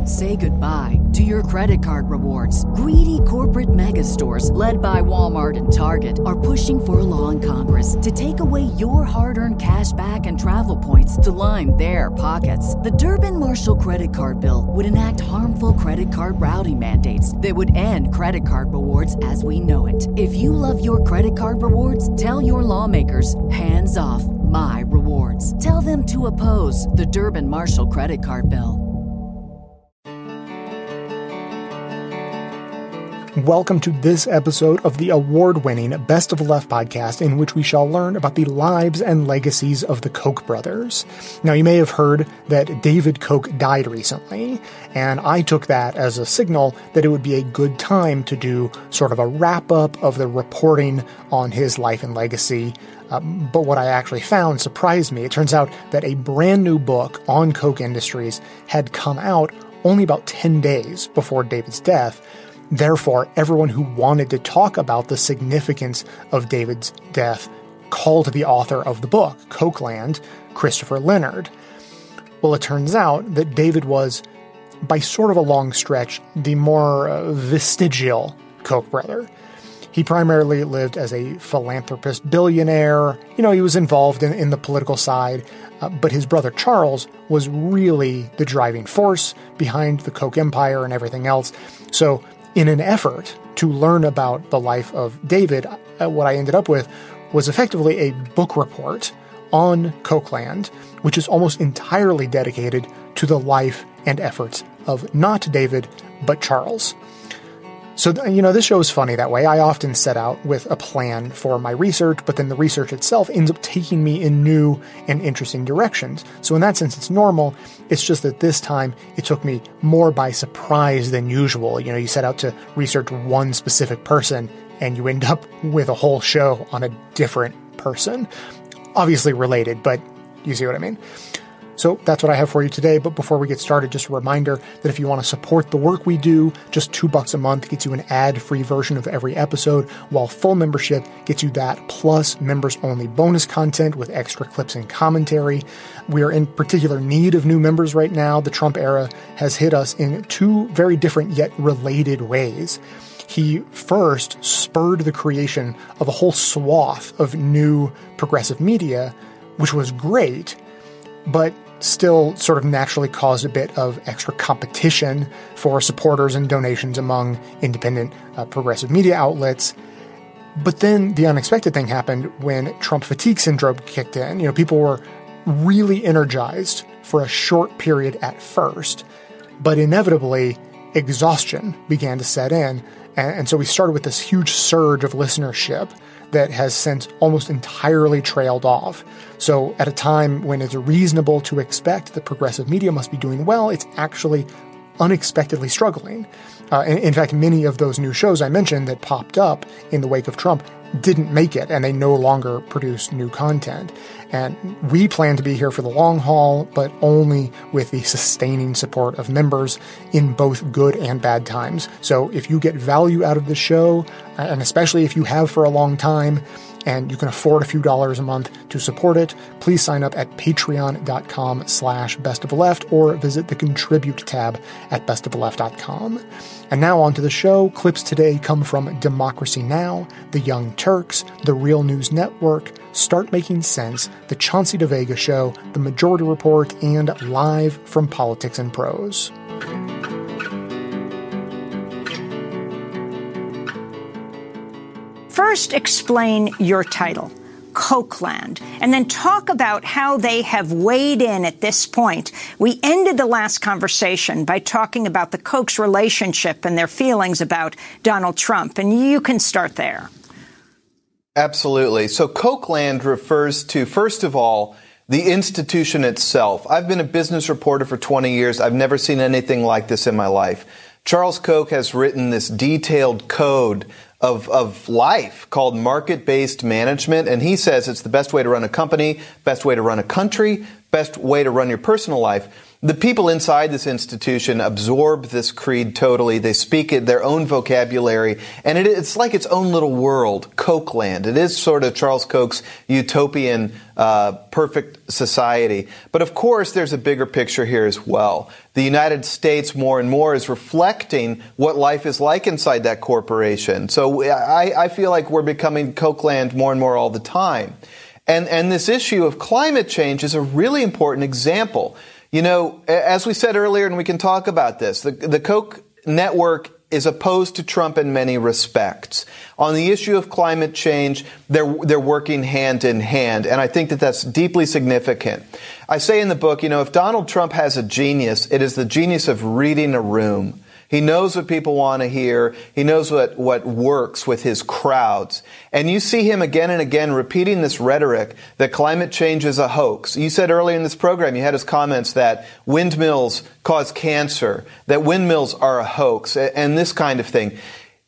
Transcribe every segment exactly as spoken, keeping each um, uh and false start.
Say goodbye to your credit card rewards. Greedy corporate mega stores, led by Walmart and Target, are pushing for a law in Congress to take away your hard-earned cash back and travel points to line their pockets. The Durbin-Marshall credit card bill would enact harmful credit card routing mandates that would end credit card rewards as we know it. If you love your credit card rewards, tell your lawmakers, hands off my rewards. Tell them to oppose the Durbin-Marshall credit card bill. Welcome to this episode of the award-winning Best of the Left podcast, in which we shall learn about the lives and legacies of the Koch brothers. Now, you may have heard that David Koch died recently, and I took that as a signal that it would be a good time to do sort of a wrap-up of the reporting on his life and legacy. Uh, but what I actually found surprised me. It turns out that a brand new book on Koch Industries had come out only about ten days before David's death. Therefore, everyone who wanted to talk about the significance of David's death called the author of the book, Kochland, Christopher Leonard. Well, it turns out that David was, by sort of a long stretch, the more uh, vestigial Koch brother. He primarily lived as a philanthropist billionaire. You know, he was involved in, in the political side, uh, but his brother Charles was really the driving force behind the Koch empire and everything else. So, in an effort to learn about the life of David, uh, what I ended up with was effectively a book report on Kochland, which is almost entirely dedicated to the life and efforts of not David, but Charles. So, you know, this show is funny that way. I often set out with a plan for my research, but then the research itself ends up taking me in new and interesting directions. So in that sense, it's normal. It's just that this time it took me more by surprise than usual. You know, you set out to research one specific person and you end up with a whole show on a different person. Obviously related, but you see what I mean? So that's what I have for you today. But before we get started, just a reminder that if you want to support the work we do, just two bucks a month gets you an ad-free version of every episode, while full membership gets you that plus members-only bonus content with extra clips and commentary. We are in particular need of new members right now. The Trump era has hit us in two very different yet related ways. He first spurred the creation of a whole swath of new progressive media, which was great, but still sort of naturally caused a bit of extra competition for supporters and donations among independent uh, progressive media outlets. But then the unexpected thing happened when Trump fatigue syndrome kicked in. You know, people were really energized for a short period at first, but inevitably exhaustion began to set in. And, and so we started with this huge surge of listenership that has since almost entirely trailed off. So at a time when it's reasonable to expect that progressive media must be doing well, it's actually unexpectedly struggling. Uh, in, in fact, many of those new shows I mentioned that popped up in the wake of Trump didn't make it, and they no longer produce new content. And we plan to be here for the long haul, but only with the sustaining support of members in both good and bad times. So if you get value out of the show, and especially if you have for a long time, and you can afford a few dollars a month to support it, please sign up at patreon.com slash best of the left or visit the contribute tab at best of the left dot com. And now on to the show. Clips today come from Democracy Now!, The Young Turks, The Real News Network, Start Making Sense, The Chauncey DeVega Show, The Majority Report, and Live from Politics and Prose. First, explain your title, Kochland, and then talk about how they have weighed in at this point. We ended the last conversation by talking about the Koch's relationship and their feelings about Donald Trump, and you can start there. Absolutely. So Kochland refers to, first of all, the institution itself. I've been a business reporter for twenty years. I've never seen anything like this in my life. Charles Koch has written this detailed code of, of life called market-based management, and he says it's the best way to run a company, best way to run a country, best way to run your personal life. The people inside this institution absorb this creed totally. They speak it, their own vocabulary, and it, it's like its own little world, Kochland. It is sort of Charles Koch's utopian, uh, perfect society. But of course, there's a bigger picture here as well. The United States more and more is reflecting what life is like inside that corporation. So I, I feel like we're becoming Kochland more and more all the time. And, and this issue of climate change is a really important example. You know, as we said earlier, and we can talk about this, the, the Koch network is opposed to Trump in many respects. On the issue of climate change, they're, they're working hand in hand, and I think that that's deeply significant. I say in the book, you know, if Donald Trump has a genius, it is the genius of reading a room. He knows what people want to hear. He knows what, what works with his crowds. And you see him again and again repeating this rhetoric that climate change is a hoax. You said earlier in this program, you had his comments that windmills cause cancer, that windmills are a hoax, and this kind of thing.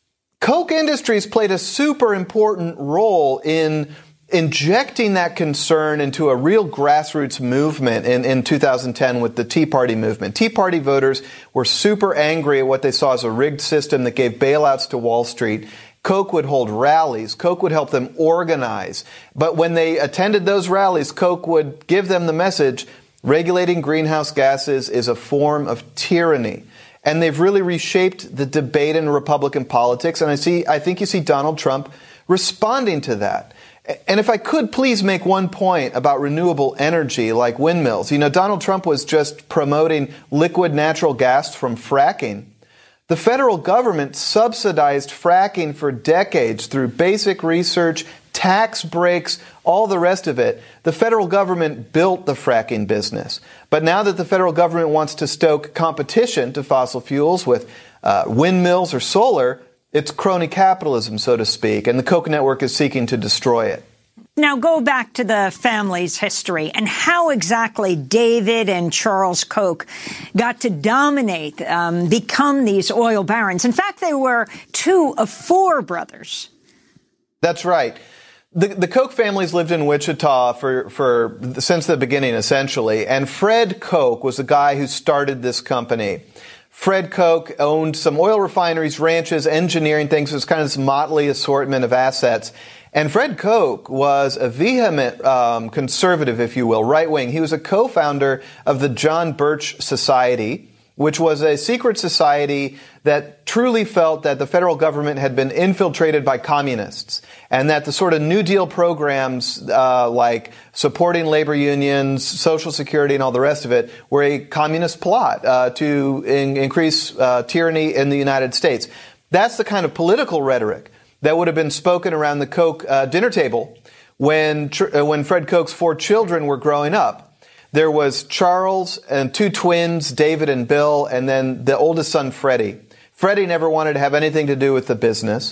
Koch Industries played a super important role in injecting that concern into a real grassroots movement in, in two thousand ten with the Tea Party movement. Tea Party voters were super angry at what they saw as a rigged system that gave bailouts to Wall Street. Koch would hold rallies. Koch would help them organize. But when they attended those rallies, Koch would give them the message, regulating greenhouse gases is a form of tyranny. And they've really reshaped the debate in Republican politics. And I see, I think you see Donald Trump responding to that. And if I could please make one point about renewable energy like windmills. You know, Donald Trump was just promoting liquid natural gas from fracking. The federal government subsidized fracking for decades through basic research, tax breaks, all the rest of it. The federal government built the fracking business. But now that the federal government wants to stoke competition to fossil fuels with uh, windmills or solar, it's crony capitalism, so to speak, and the Koch network is seeking to destroy it. Now go back to the family's history and how exactly David and Charles Koch got to dominate, um, become these oil barons. In fact, they were two of four brothers. That's right. The, the Koch families lived in Wichita for, for since the beginning, essentially, and Fred Koch was the guy who started this company. Fred Koch owned some oil refineries, ranches, engineering things. It was kind of this motley assortment of assets. And Fred Koch was a vehement um, conservative, if you will, right-wing. He was a co-founder of the John Birch Society, which was a secret society that truly felt that the federal government had been infiltrated by communists, and that the sort of New Deal programs uh, like supporting labor unions, Social Security, and all the rest of it were a communist plot uh, to in- increase uh, tyranny in the United States. That's the kind of political rhetoric that would have been spoken around the Koch uh, dinner table when tr- uh, when Fred Koch's four children were growing up. There was Charles and two twins, David and Bill, and then the oldest son, Freddie. Freddie never wanted to have anything to do with the business.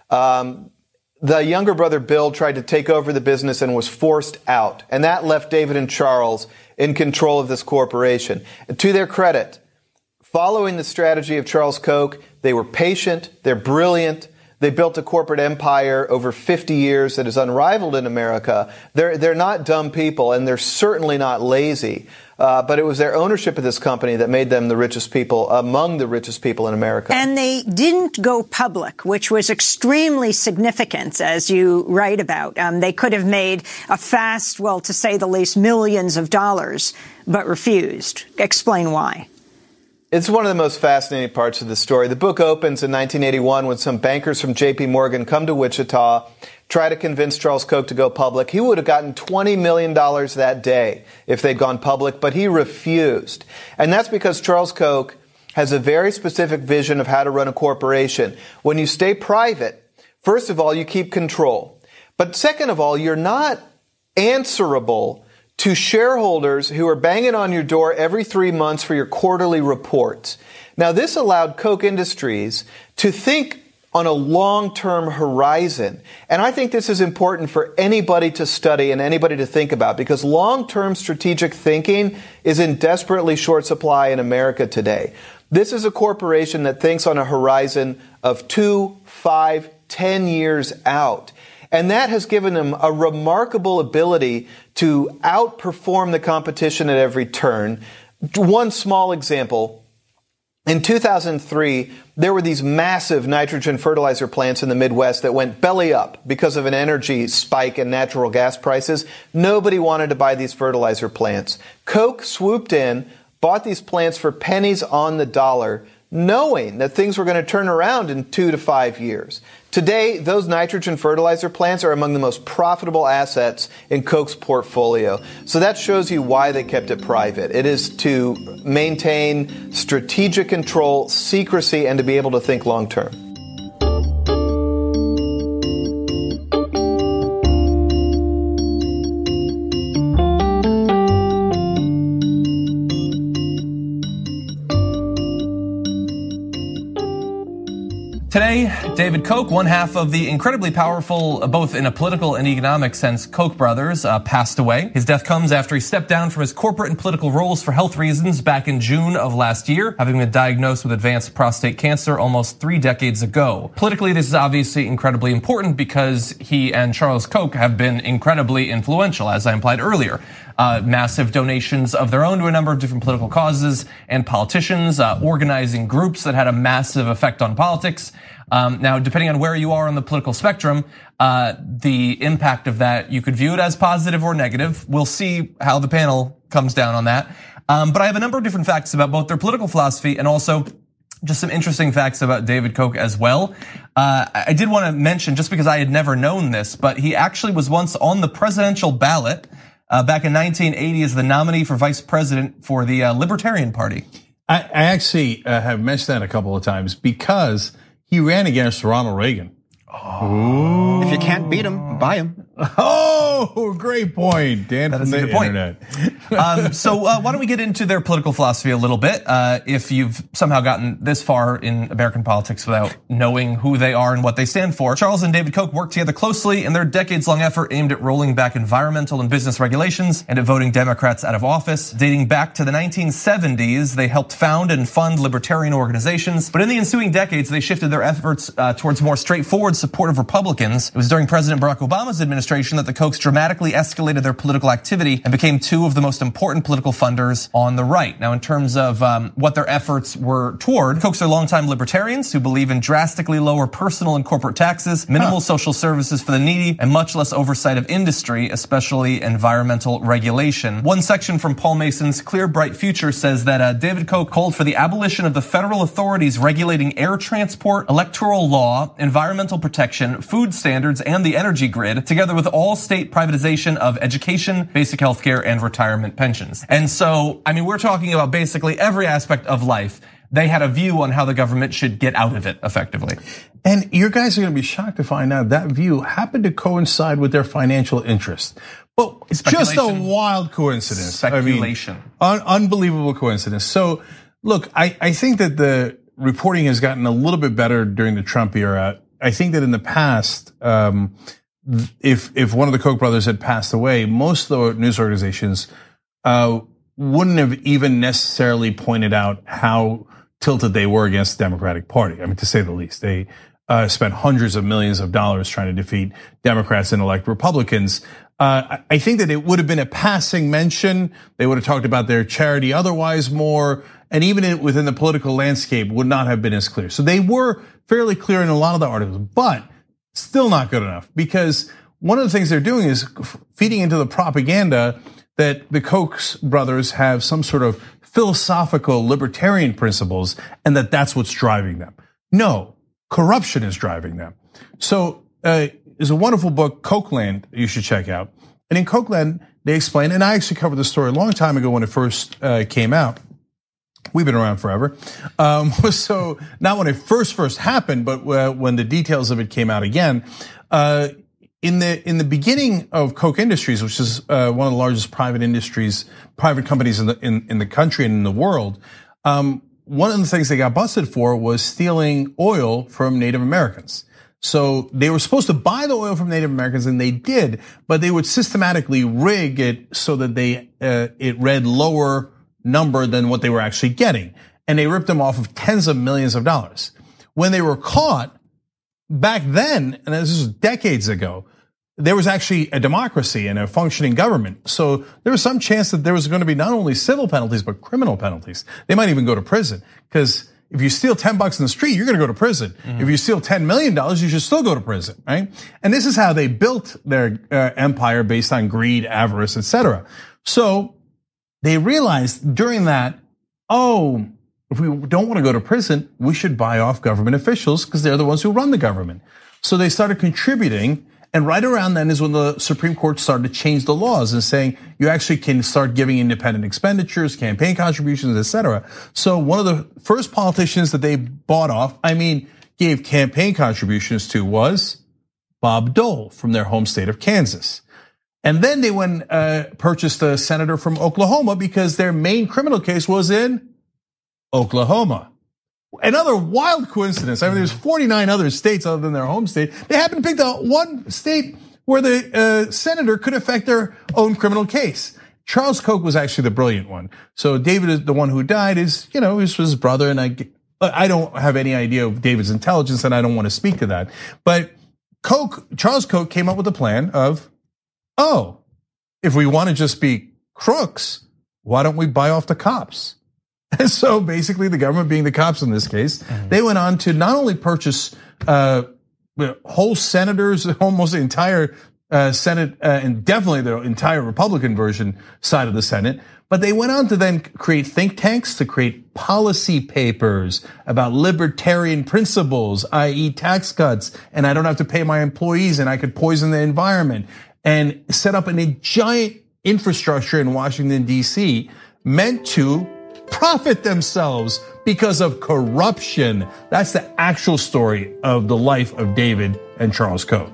Um, the younger brother, Bill, tried to take over the business and was forced out. And that left David and Charles in control of this corporation. And to their credit, following the strategy of Charles Koch, they were patient, they're brilliant. They built a corporate empire over fifty years that is unrivaled in America. They're, they're not dumb people, and they're certainly not lazy. Uh, but it was their ownership of this company that made them the richest people, among the richest people in America. And they didn't go public, which was extremely significant, as you write about. Um, they could have made a fast, well, to say the least, millions of dollars, but refused. Explain why. It's one of the most fascinating parts of the story. The book opens in nineteen eighty-one when some bankers from J P Morgan come to Wichita, try to convince Charles Koch to go public. He would have gotten twenty million dollars that day if they'd gone public, but he refused. And that's because Charles Koch has a very specific vision of how to run a corporation. When you stay private, first of all, you keep control. But second of all, you're not answerable to shareholders who are banging on your door every three months for your quarterly reports. Now, this allowed Koch Industries to think on a long-term horizon. And I think this is important for anybody to study and anybody to think about, because long-term strategic thinking is in desperately short supply in America today. This is a corporation that thinks on a horizon of two, five, ten years out. And that has given them a remarkable ability to outperform the competition at every turn, One small example. In two thousand three, there were these massive nitrogen fertilizer plants in the Midwest that went belly up because of an energy spike in natural gas prices. Nobody wanted to buy these fertilizer plants. Koch swooped in, bought these plants for pennies on the dollar, knowing that things were going to turn around in two to five years. Today, those nitrogen fertilizer plants are among the most profitable assets in Koch's portfolio. So that shows you why they kept it private. It is to maintain strategic control, secrecy, and to be able to think long term. Today, David Koch, one half of the incredibly powerful, both in a political and economic sense, Koch brothers, uh, passed away. His death comes after he stepped down from his corporate and political roles for health reasons back in June of last year, having been diagnosed with advanced prostate cancer almost three decades ago. Politically, this is obviously incredibly important because he and Charles Koch have been incredibly influential, as I implied earlier. Uh, massive donations of their own to a number of different political causes and politicians, uh, organizing groups that had a massive effect on politics. Um, now, depending on where you are on the political spectrum, uh, the impact of that, you could view it as positive or negative. We'll see how the panel comes down on that. Um, but I have a number of different facts about both their political philosophy and also just some interesting facts about David Koch as well. Uh, I did want to mention, just because I had never known this, but he actually was once on the presidential ballot Uh, back in nineteen eighty as the nominee for vice president for the uh, Libertarian Party. I, I actually uh, have mentioned that a couple of times because he ran against Ronald Reagan. Oh. If you can't beat him, buy him. Oh, great point, Dan. That from is a the good point. internet. um, so uh, why don't we get into their political philosophy a little bit? Uh, if you've somehow gotten this far in American politics without knowing who they are and what they stand for, Charles and David Koch worked together closely in their decades-long effort aimed at rolling back environmental and business regulations and at voting Democrats out of office. Dating back to the nineteen seventies, they helped found and fund libertarian organizations. But in the ensuing decades, they shifted their efforts uh, towards more straightforward support of Republicans. It was during President Barack Obama's administration that the Kochs dramatically escalated their political activity and became two of the most important political funders on the right. Now, in terms of um, what their efforts were toward, Kochs are longtime libertarians who believe in drastically lower personal and corporate taxes, minimal huh. social services for the needy, and much less oversight of industry, especially environmental regulation. One section from Paul Mason's Clear Bright Future says that uh, David Koch called for the abolition of the federal authorities regulating air transport, electoral law, environmental protection, food standards, and the energy grid, together with all state privatization of education, basic health care, and retirement pensions. And so, I mean, we're talking about basically every aspect of life. They had a view on how the government should get out of it effectively. And you guys are going to be shocked to find out that view happened to coincide with their financial interest. Well, it's just a wild coincidence. Speculation. I mean, un- unbelievable coincidence. So, look, I, I think that the reporting has gotten a little bit better during the Trump era. I think that in the past, um, if if one of the Koch brothers had passed away, most of the news organizations uh, wouldn't have even necessarily pointed out how tilted they were against the Democratic Party. I mean, to say the least, they uh, spent hundreds of millions of dollars trying to defeat Democrats and elect Republicans. Uh, I think that it would have been a passing mention. They would have talked about their charity otherwise more, and even within the political landscape would not have been as clear. So they were fairly clear in a lot of the articles, but still not good enough, because one of the things they're doing is feeding into the propaganda that the Koch brothers have some sort of philosophical libertarian principles and that that's what's driving them. No, corruption is driving them. So uh, there's a wonderful book, Kochland, you should check out. And in Kochland, they explain, and I actually covered the story a long time ago when it first uh, came out. We've been around forever. Um, so not when it first first happened, but when the details of it came out again. Uh, in the in the beginning of Koch Industries, which is uh, one of the largest private industries, private companies in the in, in the country and in the world, um, one of the things they got busted for was stealing oil from Native Americans. So they were supposed to buy the oil from Native Americans, and they did, but they would systematically rig it so that they uh, it read lower number than what they were actually getting. And they ripped them off of tens of millions of dollars. When they were caught back then, and this was decades ago, there was actually a democracy and a functioning government. So there was some chance that there was going to be not only civil penalties, but criminal penalties. They might even go to prison, because if you steal ten bucks in the street, you're going to go to prison. Mm-hmm. If you steal ten million dollars, you should still go to prison, right? And this is how they built their uh, empire, based on greed, avarice, et cetera. So they realized during that, oh, if we don't want to go to prison, we should buy off government officials, because they're the ones who run the government. So they started contributing. And right around then is when the Supreme Court started to change the laws and saying you actually can start giving independent expenditures, campaign contributions, et cetera. So one of the first politicians that they bought off, I mean, gave campaign contributions to, was Bob Dole from their home state of Kansas. And then they went uh, purchased a senator from Oklahoma, because their main criminal case was in Oklahoma. Another wild coincidence. I mean, there's forty-nine other states other than their home state. They happen to pick the one state where the uh, senator could affect their own criminal case. Charles Koch was actually the brilliant one. So David is the one who died. Is you know, this was his brother, and I I don't have any idea of David's intelligence, and I don't want to speak to that. But Koch, Charles Koch came up with a plan of, oh, if we want to just be crooks, why don't we buy off the cops? And so basically the government, being the cops in this case, mm-hmm. they went on to not only purchase uh, whole senators, almost the entire uh, Senate, uh, and definitely the entire Republican version side of the Senate, but they went on to then create think tanks, to create policy papers about libertarian principles, that is tax cuts, and I don't have to pay my employees, and I could poison the environment, and set up a giant infrastructure in Washington, D C meant to profit themselves because of corruption. That's the actual story of the life of David and Charles Koch.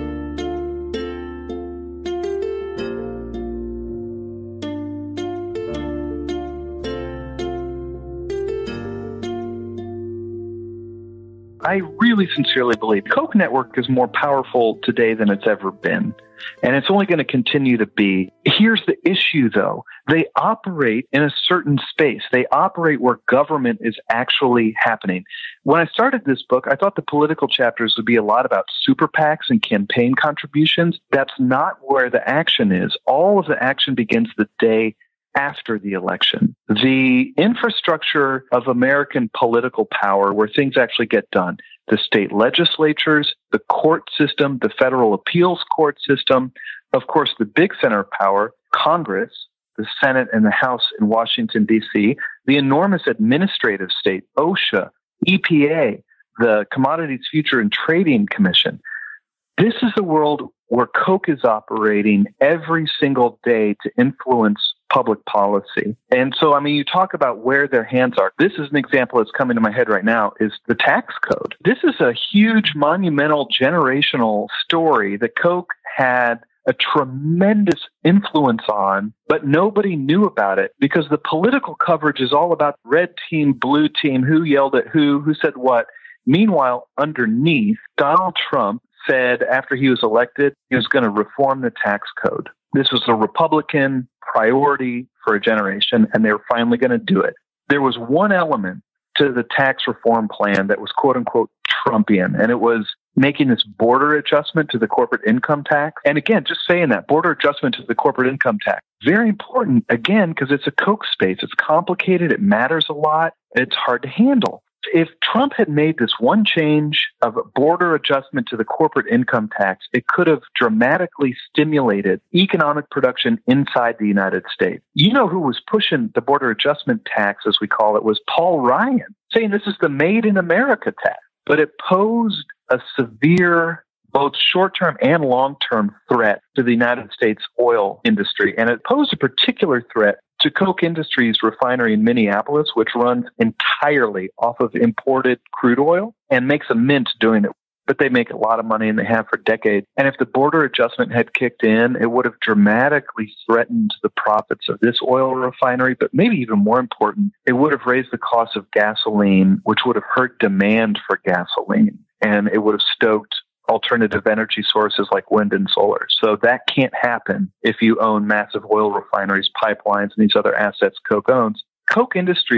I really sincerely believe Koch network is more powerful today than it's ever been. And it's only going to continue to be. Here's the issue, though. They operate in a certain space. They operate where government is actually happening. When I started this book, I thought the political chapters would be a lot about super PACs and campaign contributions. That's not where the action is. All of the action begins the day after the election. The infrastructure of American political power, where things actually get done, the state legislatures, the court system, the federal appeals court system, of course, the big center of power, Congress, the Senate and the House in Washington, D C, the enormous administrative state, OSHA, E P A, the Commodities Future and Trading Commission. This is the world where Koch is operating every single day to influence public policy. And so, I mean, you talk about where their hands are. This is an example that's coming to my head right now, is the tax code. This is a huge, monumental, generational story that Koch had a tremendous influence on, but nobody knew about it because the political coverage is all about red team, blue team, who yelled at who, who said what. Meanwhile, underneath, Donald Trump said after he was elected, he was going to reform the tax code. This was a Republican priority for a generation, and they were finally going to do it. There was one element to the tax reform plan that was quote unquote Trumpian, and it was making this border adjustment to the corporate income tax. And again, just saying that, border adjustment to the corporate income tax. Very important, again, because it's a Koch space. It's complicated. It matters a lot. It's hard to handle. If Trump had made this one change of a border adjustment to the corporate income tax, it could have dramatically stimulated economic production inside the United States. You know who was pushing the border adjustment tax, as we call it, was Paul Ryan, saying this is the Made in America tax. But it posed a severe, both short-term and long-term threat to the United States oil industry. And it posed a particular threat to Koch Industries refinery in Minneapolis, which runs entirely off of imported crude oil and makes a mint doing it. But they make a lot of money, and they have for decades. And if the border adjustment had kicked in, it would have dramatically threatened the profits of this oil refinery. But maybe even more important, it would have raised the cost of gasoline, which would have hurt demand for gasoline. And it would have stoked alternative energy sources like wind and solar. So that can't happen if you own massive oil refineries, pipelines, and these other assets Koch owns. Koch Industries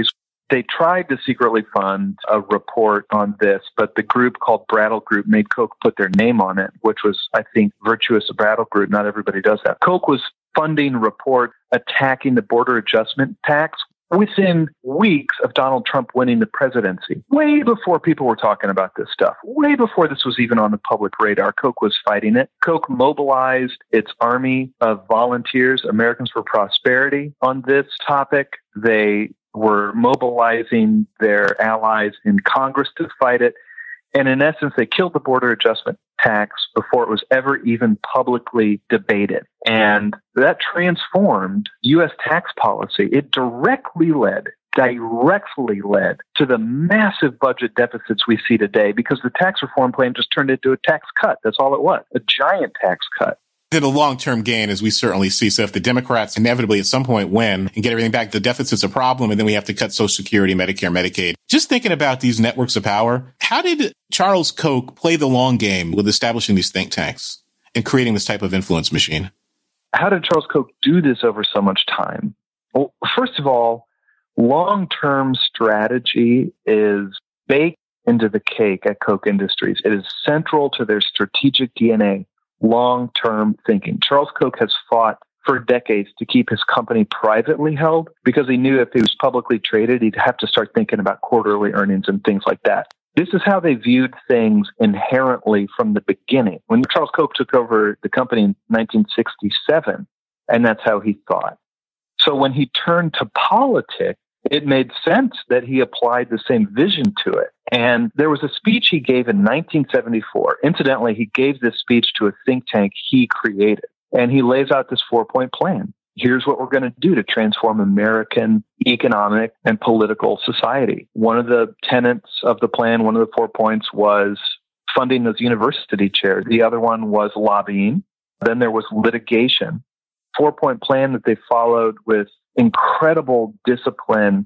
They tried to secretly fund a report on this, but the group called Brattle Group made Koch put their name on it, which was, I think, virtuous of Brattle Group. Not everybody does that. Koch was funding a report attacking the border adjustment tax within weeks of Donald Trump winning the presidency, way before people were talking about this stuff, way before this was even on the public radar. Koch was fighting it. Koch mobilized its army of volunteers, Americans for Prosperity, on this topic. They were mobilizing their allies in Congress to fight it. And in essence, they killed the border adjustment tax before it was ever even publicly debated. And that transformed U S tax policy. It directly led, directly led to the massive budget deficits we see today because the tax reform plan just turned into a tax cut. That's all it was, a giant tax cut. The long-term gain, as we certainly see. So if the Democrats inevitably at some point win and get everything back, the deficit's a problem, and then we have to cut Social Security, Medicare, Medicaid. Just thinking about these networks of power, how did Charles Koch play the long game with establishing these think tanks and creating this type of influence machine? How did Charles Koch do this over so much time? Well, first of all, long-term strategy is baked into the cake at Koch Industries. It is central to their strategic D N A. Long-term thinking. Charles Koch has fought for decades to keep his company privately held because he knew if he was publicly traded, he'd have to start thinking about quarterly earnings and things like that. This is how they viewed things inherently from the beginning. When Charles Koch took over the company in nineteen sixty-seven, and that's how he thought. So when he turned to politics, it made sense that he applied the same vision to it. And there was a speech he gave in nineteen seventy-four. Incidentally, he gave this speech to a think tank he created. And he lays out this four-point plan. Here's what we're going to do to transform American economic and political society. One of the tenets of the plan, one of the four points was funding those university chairs. The other one was lobbying. Then there was litigation. Four-point plan that they followed with incredible discipline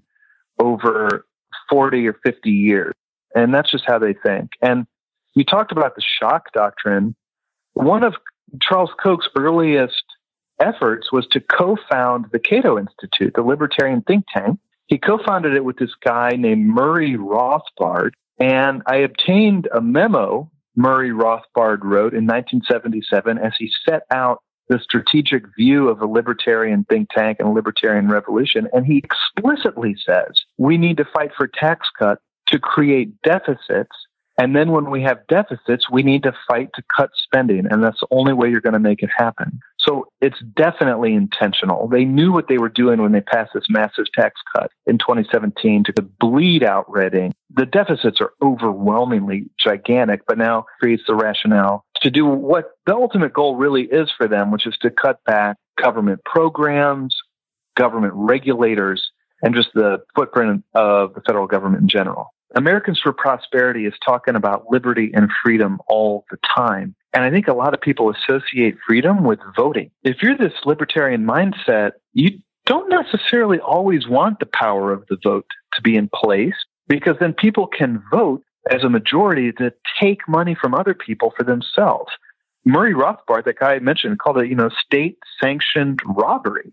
over forty or fifty years. And that's just how they think. And you talked about the shock doctrine. One of Charles Koch's earliest efforts was to co-found the Cato Institute, the libertarian think tank. He co-founded it with this guy named Murray Rothbard. And I obtained a memo Murray Rothbard wrote in nineteen seventy-seven as he set out the strategic view of a libertarian think tank and a libertarian revolution. And he explicitly says, we need to fight for tax cuts to create deficits. And then when we have deficits, we need to fight to cut spending. And that's the only way you're going to make it happen. So it's definitely intentional. They knew what they were doing when they passed this massive tax cut in twenty seventeen to bleed out Reading. The deficits are overwhelmingly gigantic, but now creates the rationale to do what the ultimate goal really is for them, which is to cut back government programs, government regulators, and just the footprint of the federal government in general. Americans for Prosperity is talking about liberty and freedom all the time. And I think a lot of people associate freedom with voting. If you're this libertarian mindset, you don't necessarily always want the power of the vote to be in place, because then people can vote as a majority to take money from other people for themselves. Murray Rothbard, that guy I mentioned, called it, you know, state-sanctioned robbery.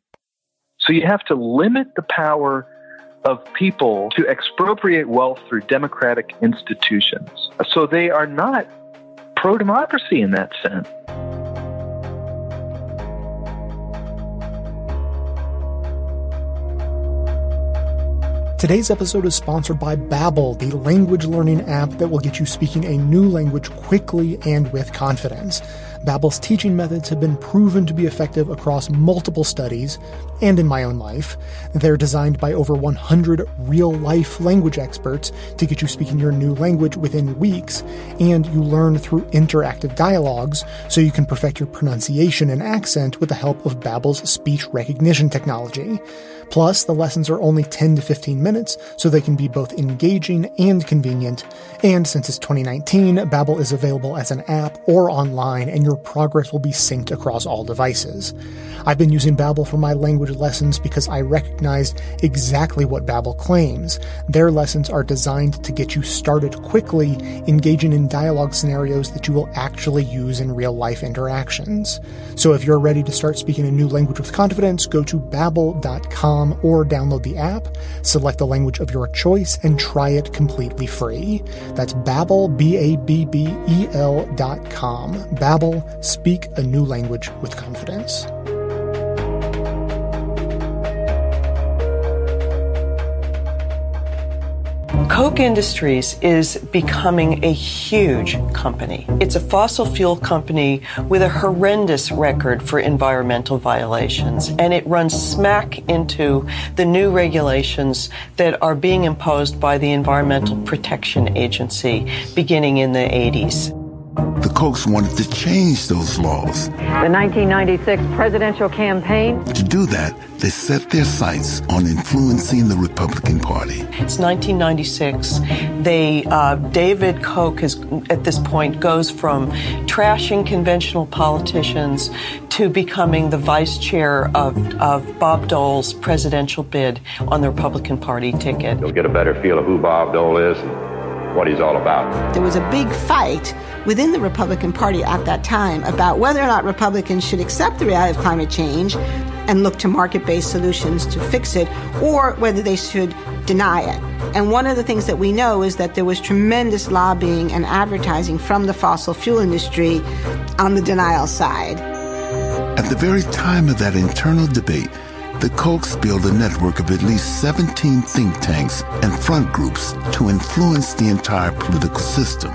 So you have to limit the power of people to expropriate wealth through democratic institutions. So they are not pro-democracy in that sense. Today's episode is sponsored by Babbel, the language learning app that will get you speaking a new language quickly and with confidence. Babbel's teaching methods have been proven to be effective across multiple studies and in my own life. They're designed by over one hundred real-life language experts to get you speaking your new language within weeks, and you learn through interactive dialogues so you can perfect your pronunciation and accent with the help of Babbel's speech recognition technology. Plus, the lessons are only ten to fifteen minutes, so they can be both engaging and convenient. And since it's twenty nineteen, Babbel is available as an app or online, and you're your progress will be synced across all devices. I've been using Babbel for my language lessons because I recognized exactly what Babbel claims. Their lessons are designed to get you started quickly, engaging in dialogue scenarios that you will actually use in real-life interactions. So if you're ready to start speaking a new language with confidence, go to babbel dot com or download the app, select the language of your choice, and try it completely free. That's Babbel, B A B B E L dot com. Babbel, speak a new language with confidence. Koch Industries is becoming a huge company. It's a fossil fuel company with a horrendous record for environmental violations, and it runs smack into the new regulations that are being imposed by the Environmental Protection Agency beginning in the eighties. The Kochs wanted to change those laws. The nineteen ninety-six presidential campaign. To do that, they set their sights on influencing the Republican Party. It's nineteen ninety-six. They, uh, David Koch is, at this point, goes from trashing conventional politicians to becoming the vice chair of, of Bob Dole's presidential bid on the Republican Party ticket. You'll get a better feel of who Bob Dole is and what he's all about. There was a big fight within the Republican Party at that time about whether or not Republicans should accept the reality of climate change and look to market-based solutions to fix it, or whether they should deny it. And one of the things that we know is that there was tremendous lobbying and advertising from the fossil fuel industry on the denial side. At the very time of that internal debate, the Kochs built a network of at least seventeen think tanks and front groups to influence the entire political system,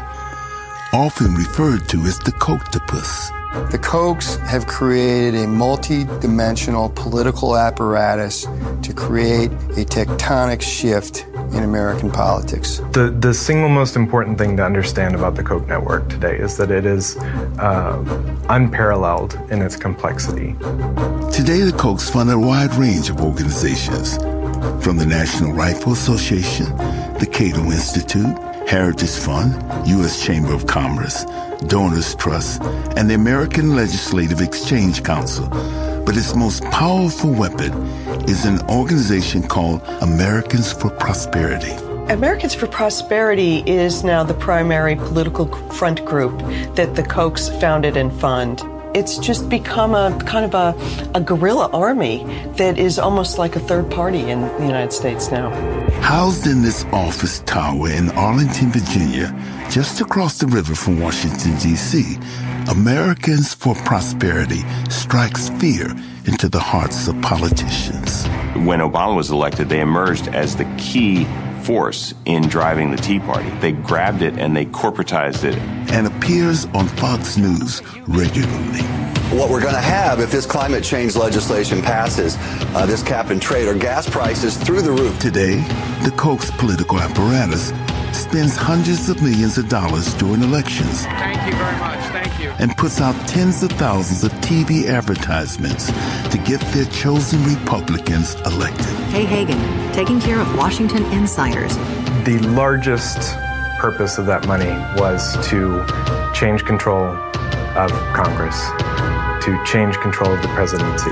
often referred to as the Kochtopus. The Kochs have created a multi-dimensional political apparatus to create a tectonic shift in American politics. The, the single most important thing to understand about the Koch network today is that it is uh, unparalleled in its complexity. Today, the Kochs fund a wide range of organizations, from the National Rifle Association, the Cato Institute, Heritage Fund, U S Chamber of Commerce, Donors Trust, and the American Legislative Exchange Council. But its most powerful weapon is an organization called Americans for Prosperity. Americans for Prosperity is now the primary political front group that the Kochs founded and fund. It's just become a kind of a, a guerrilla army that is almost like a third party in the United States now. Housed in this office tower in Arlington, Virginia, just across the river from Washington, D C, Americans for Prosperity strikes fear into the hearts of politicians. When Obama was elected, they emerged as the key force in driving the Tea Party. They grabbed it and they corporatized it. And appears on Fox News regularly. What we're going to have if this climate change legislation passes, uh, this cap and trade, are gas prices through the roof. Today, the Koch's political apparatus spends hundreds of millions of dollars during elections. Thank you very much. Thank you. And puts out tens of thousands of T V advertisements to get their chosen Republicans elected. Kay Hagan, taking care of Washington insiders. The largest purpose of that money was to change control of Congress, to change control of the presidency,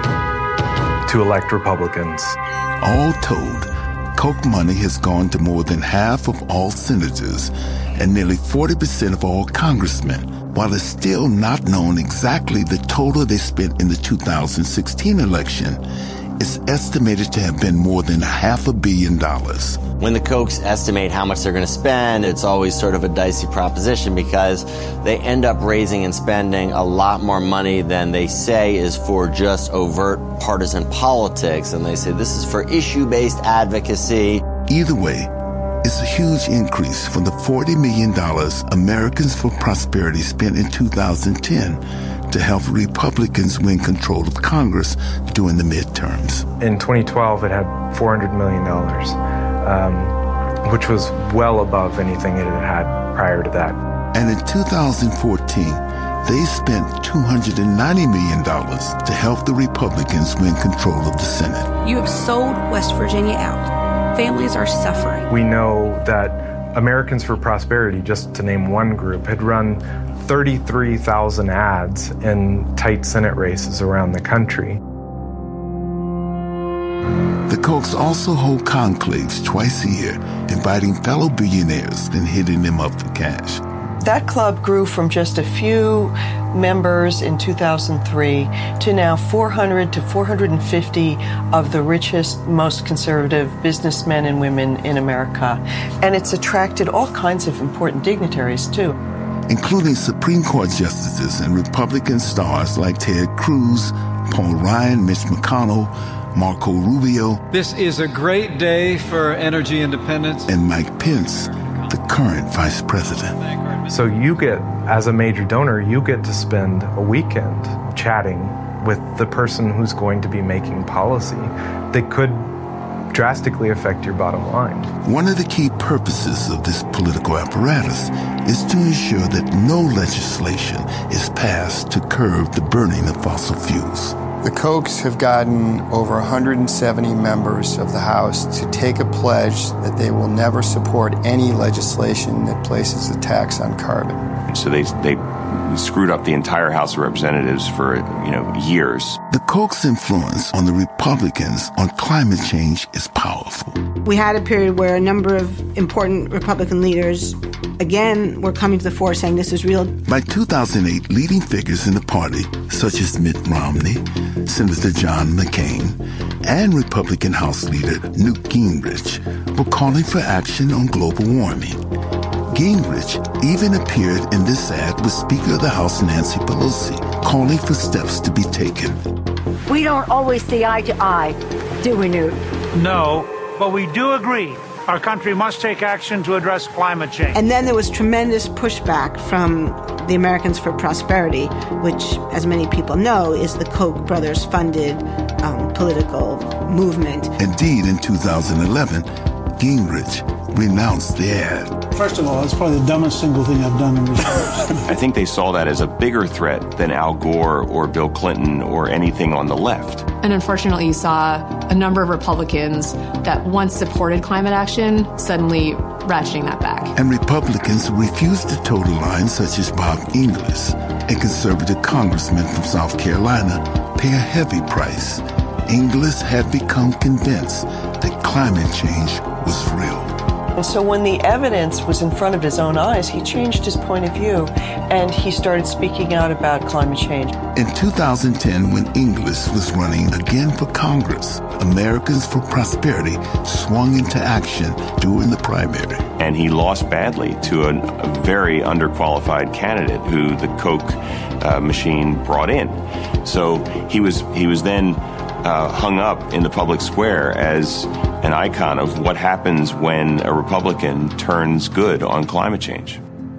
to elect Republicans. All told, Koch money has gone to more than half of all senators and nearly forty percent of all congressmen, while it's still not known exactly the total they spent in the two thousand sixteen election. It's estimated to have been more than half a billion dollars. When the Kochs estimate how much they're going to spend, it's always sort of a dicey proposition because they end up raising and spending a lot more money than they say is for just overt partisan politics. And they say this is for issue-based advocacy. Either way, it's a huge increase from the forty million dollars Americans for Prosperity spent in two thousand ten to help Republicans win control of Congress during the midterms. In twenty twelve, it had four hundred million dollars, um, which was well above anything it had had prior to that. And in two thousand fourteen, they spent two hundred ninety million dollars to help the Republicans win control of the Senate. You have sold West Virginia out. Families are suffering. We know that Americans for Prosperity, just to name one group, had run thirty-three thousand ads in tight Senate races around the country. The Kochs also hold conclaves twice a year, inviting fellow billionaires and hitting them up for cash. That club grew from just a few members in two thousand three to now four hundred to four hundred fifty of the richest, most conservative businessmen and women in America. And it's attracted all kinds of important dignitaries, too, including Supreme Court justices and Republican stars like Ted Cruz, Paul Ryan, Mitch McConnell, Marco Rubio. This is a great day for energy independence. And Mike Pence, the current vice president. So you get, as a major donor, you get to spend a weekend chatting with the person who's going to be making policy that could drastically affect your bottom line. One of the key purposes of this political apparatus is to ensure that no legislation is passed to curb the burning of fossil fuels. The Kochs have gotten over one hundred seventy members of the House to take a pledge that they will never support any legislation that places a tax on carbon. So they they screwed up the entire House of Representatives for, you know, years. The Kochs' influence on the Republicans on climate change is powerful. We had a period where a number of important Republican leaders, again, were coming to the fore saying this is real. By two thousand eight, leading figures in the party, such as Mitt Romney, Senator John McCain, and Republican House leader Newt Gingrich were calling for action on global warming. Gingrich even appeared in this ad with Speaker of the House Nancy Pelosi, calling for steps to be taken. We don't always see eye to eye, do we, Newt? No, but we do agree our country must take action to address climate change. And then there was tremendous pushback from the Americans for Prosperity, which, as many people know, is the Koch brothers funded um, political movement. Indeed, in two thousand eleven, Gingrich renounced the ad. First of all, it's probably the dumbest single thing I've done in recent years. I think they saw that as a bigger threat than Al Gore or Bill Clinton or anything on the left. And unfortunately, you saw a number of Republicans that once supported climate action suddenly ratcheting that back. And Republicans who refused to toe the line, such as Bob Inglis, a conservative congressman from South Carolina, pay a heavy price. Inglis had become convinced that climate change was real. And so when the evidence was in front of his own eyes, he changed his point of view and he started speaking out about climate change. In two thousand ten, when Inglis was running again for Congress, Americans for Prosperity swung into action during the primary. And he lost badly to a, a very underqualified candidate who the Koch uh, machine brought in. So he was he was then uh, hung up in the public square as an icon of what happens when a Republican turns good on climate change.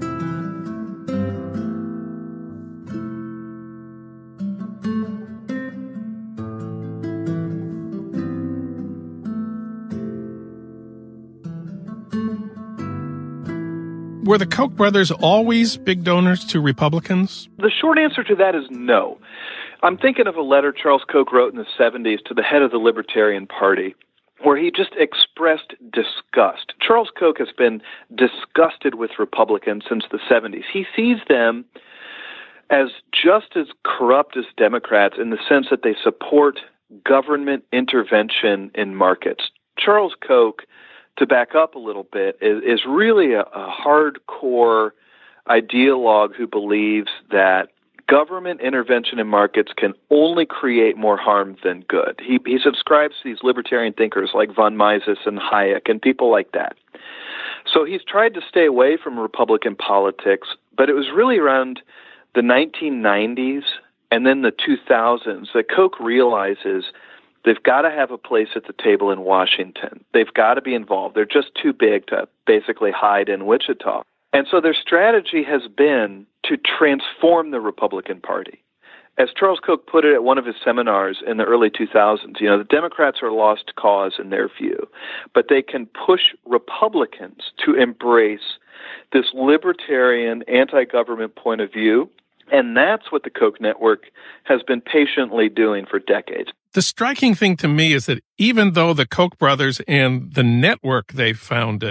Were the Koch brothers always big donors to Republicans? The short answer to that is no. I'm thinking of a letter Charles Koch wrote in the seventies to the head of the Libertarian Party, where he just expressed disgust. Charles Koch has been disgusted with Republicans since the seventies. He sees them as just as corrupt as Democrats in the sense that they support government intervention in markets. Charles Koch, to back up a little bit, is, is really a, a hardcore ideologue who believes that government intervention in markets can only create more harm than good. He, he subscribes to these libertarian thinkers like von Mises and Hayek and people like that. So he's tried to stay away from Republican politics, but it was really around the nineteen nineties and then the two thousands that Koch realizes they've got to have a place at the table in Washington. They've got to be involved. They're just too big to basically hide in Wichita. And so their strategy has been to transform the Republican Party. As Charles Koch put it at one of his seminars in the early two thousands, you know, the Democrats are a lost cause in their view, but they can push Republicans to embrace this libertarian, anti-government point of view, and that's what the Koch network has been patiently doing for decades. The striking thing to me is that even though the Koch brothers and the network they founded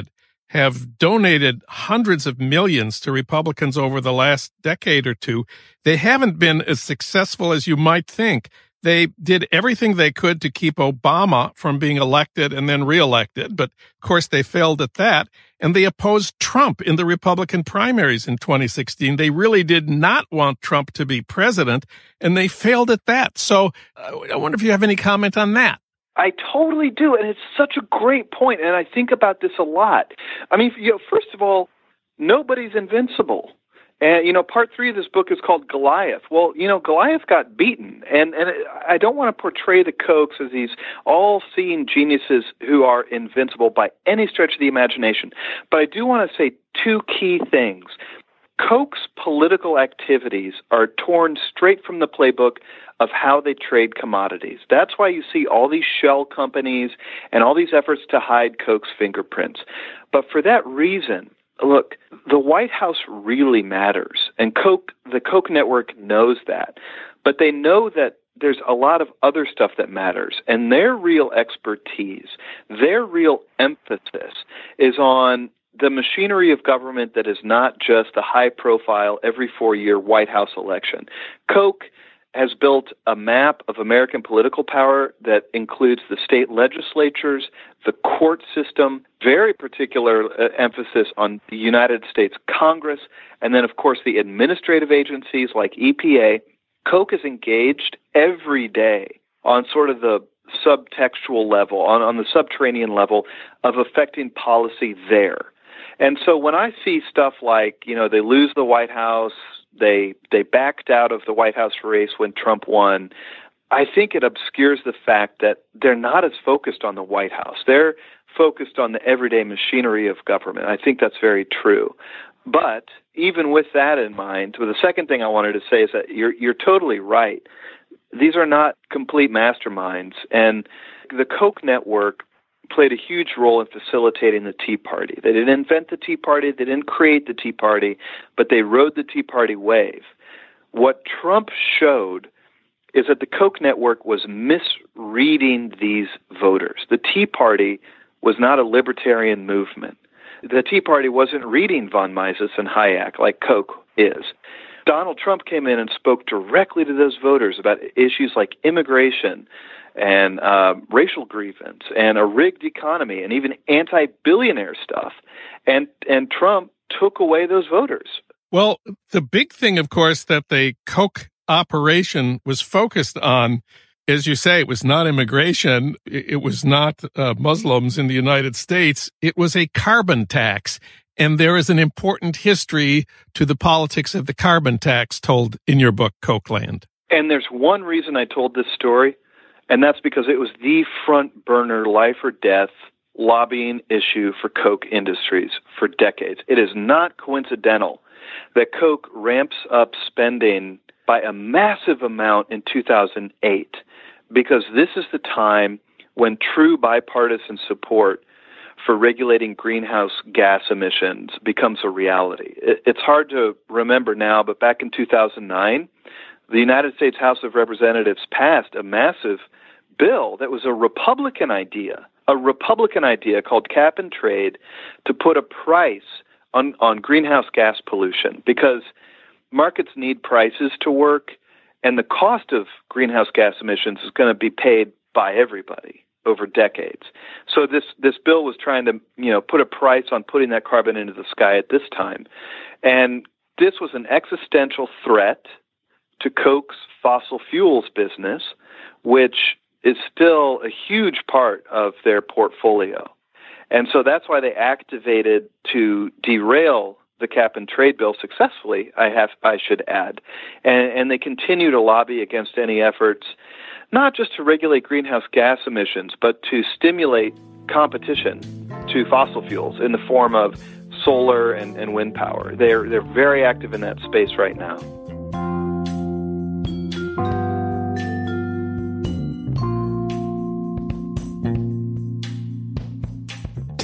have donated hundreds of millions to Republicans over the last decade or two. They haven't been as successful as you might think. They did everything they could to keep Obama from being elected and then reelected, but of course they failed at that. And they opposed Trump in the Republican primaries in twenty sixteen. They really did not want Trump to be president, and they failed at that. So uh, I wonder if you have any comment on that. I totally do, and it's such a great point, and I think about this a lot. I mean, you know, first of all, nobody's invincible. And, you know, part three of this book is called Goliath. Well, you know, Goliath got beaten, and, and I don't want to portray the Kochs as these all-seeing geniuses who are invincible by any stretch of the imagination. But I do want to say two key things. Koch's political activities are torn straight from the playbook of how they trade commodities. That's why you see all these shell companies and all these efforts to hide Koch's fingerprints. But for that reason, look, the White House really matters, and Koch, the Koch network knows that. But they know that there's a lot of other stuff that matters, and their real expertise, their real emphasis is on the machinery of government that is not just a high-profile, every four-year White House election. Koch has built a map of American political power that includes the state legislatures, the court system, very particular uh, emphasis on the United States Congress, and then, of course, the administrative agencies like E P A. Koch is engaged every day on sort of the subtextual level, on, on the subterranean level of affecting policy there. And so when I see stuff like, you know, they lose the White House, they they backed out of the White House race when Trump won, I think it obscures the fact that they're not as focused on the White House. They're focused on the everyday machinery of government. I think that's very true. But even with that in mind, well, the second thing I wanted to say is that you're you're totally right. These are not complete masterminds, and the Koch network played a huge role in facilitating the Tea Party. They didn't invent the Tea Party, they didn't create the Tea Party, but they rode the Tea Party wave. What Trump showed is that the Koch network was misreading these voters. The Tea Party was not a libertarian movement. The Tea Party wasn't reading von Mises and Hayek like Koch is. Donald Trump came in and spoke directly to those voters about issues like immigration and uh, racial grievance and a rigged economy and even anti-billionaire stuff. And and Trump took away those voters. Well, the big thing, of course, that the Koch operation was focused on, as you say, it was not immigration. It was not uh, Muslims in the United States. It was a carbon tax. And there is an important history to the politics of the carbon tax told in your book, Kochland. And there's one reason I told this story, and that's because it was the front burner life or death lobbying issue for Koch Industries for decades. It is not coincidental that Koch ramps up spending by a massive amount in two thousand eight, because this is the time when true bipartisan support for regulating greenhouse gas emissions becomes a reality. It's hard to remember now, but back in two thousand nine, the United States House of Representatives passed a massive bill that was a Republican idea, a Republican idea called cap and trade, to put a price on, on greenhouse gas pollution, because markets need prices to work, and the cost of greenhouse gas emissions is going to be paid by everybody over decades. So this this bill was trying to, you know, put a price on putting that carbon into the sky at this time. And this was an existential threat to Koch's fossil fuels business, which is still a huge part of their portfolio. And so that's why they activated to derail the cap and trade bill successfully, I have I should add. And, and they continue to lobby against any efforts not just to regulate greenhouse gas emissions, but to stimulate competition to fossil fuels in the form of solar and, and wind power. They're they're very active in that space right now.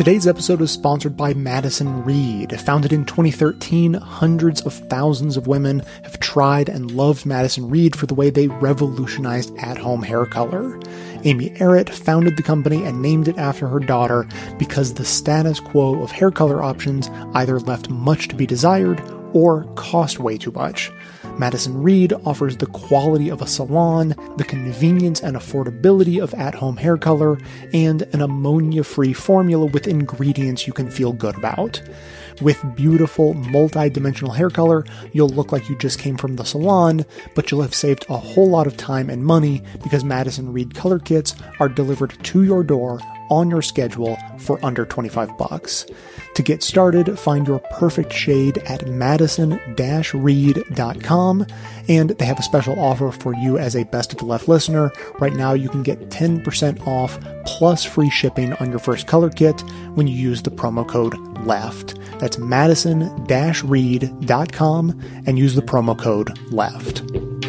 Today's episode is sponsored by Madison Reed. Founded in twenty thirteen, hundreds of thousands of women have tried and loved Madison Reed for the way they revolutionized at-home hair color. Amy Errett founded the company and named it after her daughter because the status quo of hair color options either left much to be desired or cost way too much. Madison Reed offers the quality of a salon, the convenience and affordability of at-home hair color, and an ammonia-free formula with ingredients you can feel good about. With beautiful, multi-dimensional hair color, you'll look like you just came from the salon, but you'll have saved a whole lot of time and money because Madison Reed color kits are delivered to your door on your schedule for under twenty-five bucks. To get started, find your perfect shade at madison dash reed dot com, and they have a special offer for you as a Best of the Left listener. Right now, you can get ten percent off plus free shipping on your first color kit when you use the promo code LEFT. That's madison dash reed dot com and use the promo code LEFT.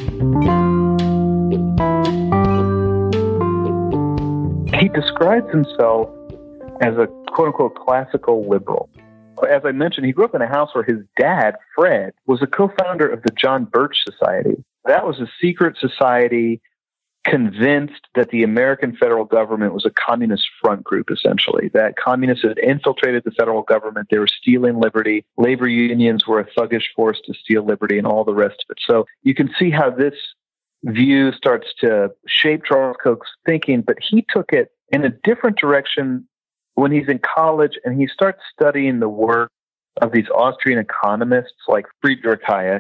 He describes himself as a quote-unquote classical liberal. As I mentioned, he grew up in a house where his dad, Fred, was a co-founder of the John Birch Society. That was a secret society convinced that the American federal government was a communist front group, essentially, that communists had infiltrated the federal government. They were stealing liberty. Labor unions were a thuggish force to steal liberty and all the rest of it. So you can see how this view starts to shape Charles Koch's thinking, but he took it in a different direction when he's in college and he starts studying the work of these Austrian economists like Friedrich Hayek,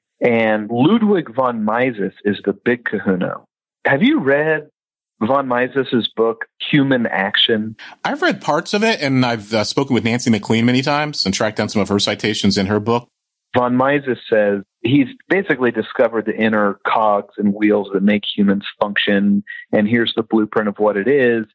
and Ludwig von Mises is the big kahuna. Have you read von Mises's book, Human Action? I've read parts of it, and I've uh, spoken with Nancy McLean many times and tracked down some of her citations in her book. Von Mises says he's basically discovered the inner cogs and wheels that make humans function, and here's the blueprint of what it is.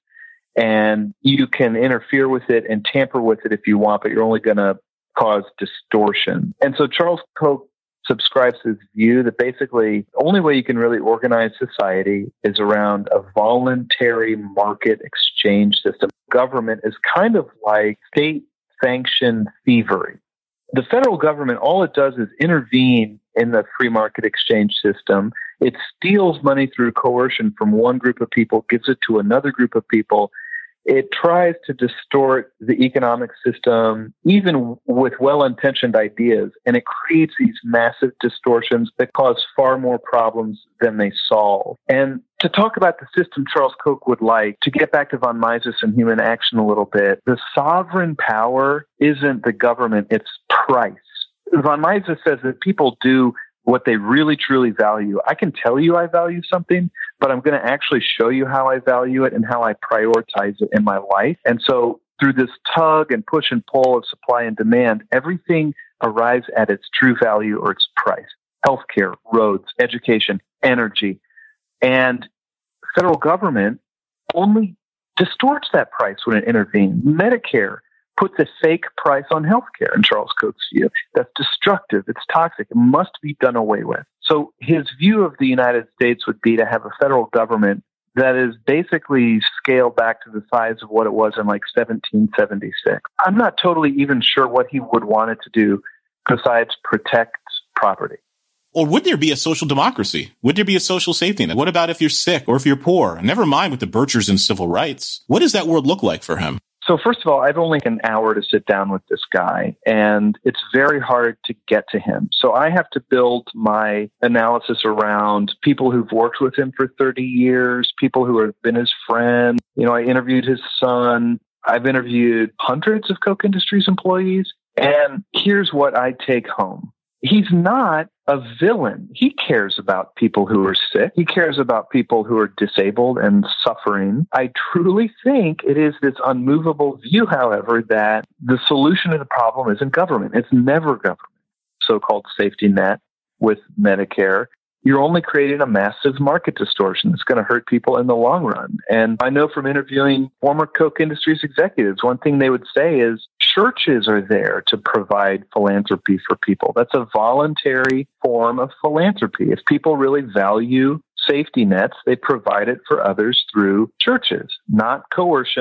And you can interfere with it and tamper with it if you want, but you're only going to cause distortion. And so Charles Koch subscribes to this view that basically the only way you can really organize society is around a voluntary market exchange system. Government is kind of like state-sanctioned thievery. The federal government, all it does is intervene in the free market exchange system. It steals money through coercion from one group of people, gives it to another group of people. It tries to distort the economic system, even with well-intentioned ideas, and it creates these massive distortions that cause far more problems than they solve. And to talk about the system Charles Koch would like, to get back to von Mises and Human Action a little bit, the sovereign power isn't the government, it's price. Von Mises says that people do what they really, truly value. I can tell you I value something, but I'm going to actually show you how I value it and how I prioritize it in my life. And so through this tug and push and pull of supply and demand, everything arrives at its true value or its price. Healthcare, roads, education, energy. And federal government only distorts that price when it intervenes. Medicare puts a fake price on healthcare in Charles Koch's view. That's destructive. It's toxic. It must be done away with. So his view of the United States would be to have a federal government that is basically scaled back to the size of what it was in like seventeen seventy-six. I'm not totally even sure what he would want it to do besides protect property. Or would there be a social democracy? Would there be a social safety net? What about if you're sick or if you're poor? Never mind with the Birchers and civil rights. What does that world look like for him? So first of all, I've only an hour to sit down with this guy, and it's very hard to get to him. So I have to build my analysis around people who've worked with him for thirty years, people who have been his friend. You know, I interviewed his son. I've interviewed hundreds of Koch Industries employees. And here's what I take home. He's not a villain. He cares about people who are sick. He cares about people who are disabled and suffering. I truly think it is this unmovable view, however, that the solution to the problem isn't government. It's never government. So-called safety net with Medicare. You're only creating a massive market distortion that's going to hurt people in the long run. And I know from interviewing former Koch Industries executives, one thing they would say is churches are there to provide philanthropy for people. That's a voluntary form of philanthropy. If people really value safety nets, they provide it for others through churches, not coercion,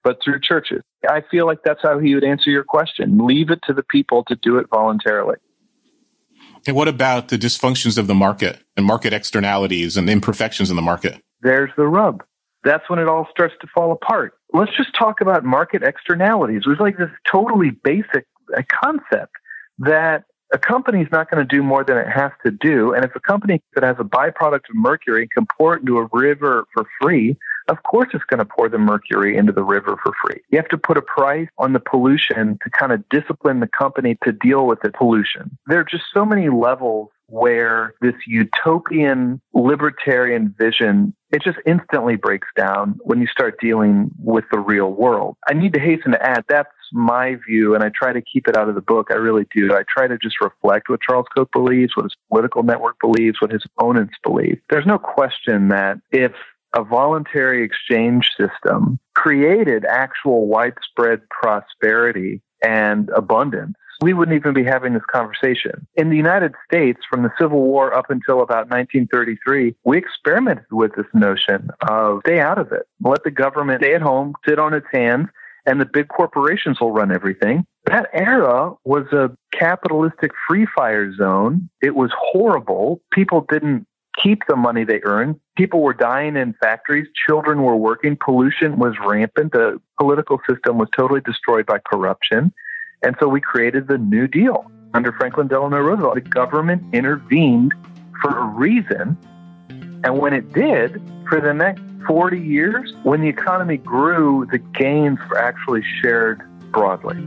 but through churches. I feel like that's how he would answer your question. Leave it to the people to do it voluntarily. And what about the dysfunctions of the market and market externalities and imperfections in the market? There's the rub. That's when it all starts to fall apart. Let's just talk about market externalities. It was like this totally basic concept that a company is not going to do more than it has to do. And if a company that has a byproduct of mercury can pour it into a river for free, of course it's going to pour the mercury into the river for free. You have to put a price on the pollution to kind of discipline the company to deal with the pollution. There are just so many levels where this utopian libertarian vision, it just instantly breaks down when you start dealing with the real world. I need to hasten to add, that's my view, and I try to keep it out of the book. I really do. I try to just reflect what Charles Koch believes, what his political network believes, what his opponents believe. There's no question that if a voluntary exchange system created actual widespread prosperity and abundance, we wouldn't even be having this conversation. In the United States, from the Civil War up until about nineteen thirty-three, we experimented with this notion of stay out of it. Let the government stay at home, sit on its hands, and the big corporations will run everything. That era was a capitalistic free fire zone. It was horrible. People didn't keep the money they earned. People were dying in factories. Children were working. Pollution was rampant. The political system was totally destroyed by corruption. And so we created the New Deal under Franklin Delano Roosevelt. The government intervened for a reason. And when it did, for the next forty years, when the economy grew, the gains were actually shared broadly.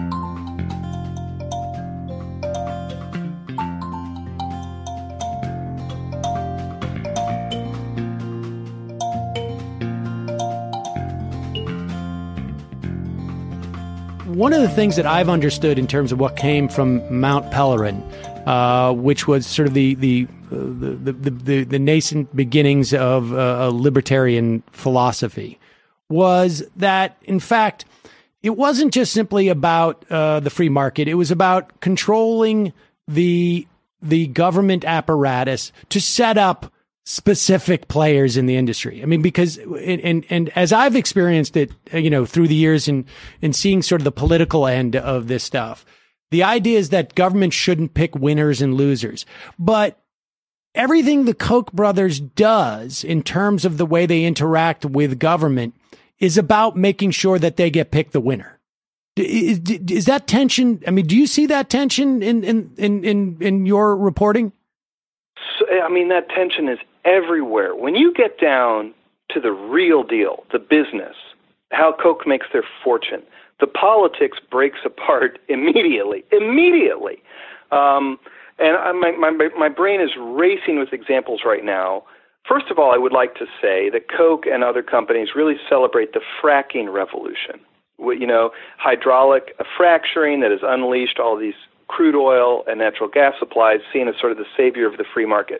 One of the things that I've understood in terms of what came from Mount Pelerin, uh, which was sort of the the uh, the, the, the, the nascent beginnings of uh, a libertarian philosophy, was that, in fact, it wasn't just simply about uh, the free market. It was about controlling the the government apparatus to set up specific players in the industry. I mean, because, and, and, and as I've experienced it, you know, through the years and, and seeing sort of the political end of this stuff, the idea is that government shouldn't pick winners and losers. But everything the Koch brothers does in terms of the way they interact with government is about making sure that they get picked the winner. Is, is that tension? I mean, do you see that tension in, in, in, in, in your reporting? So, I mean, that tension is everywhere. When you get down to the real deal, the business, how Koch makes their fortune, the politics breaks apart immediately, immediately. Um, and I, my, my, my brain is racing with examples right now. First of all, I would like to say that Koch and other companies really celebrate the fracking revolution. You know, hydraulic fracturing that has unleashed all of these crude oil and natural gas supplies, seen as sort of the savior of the free market.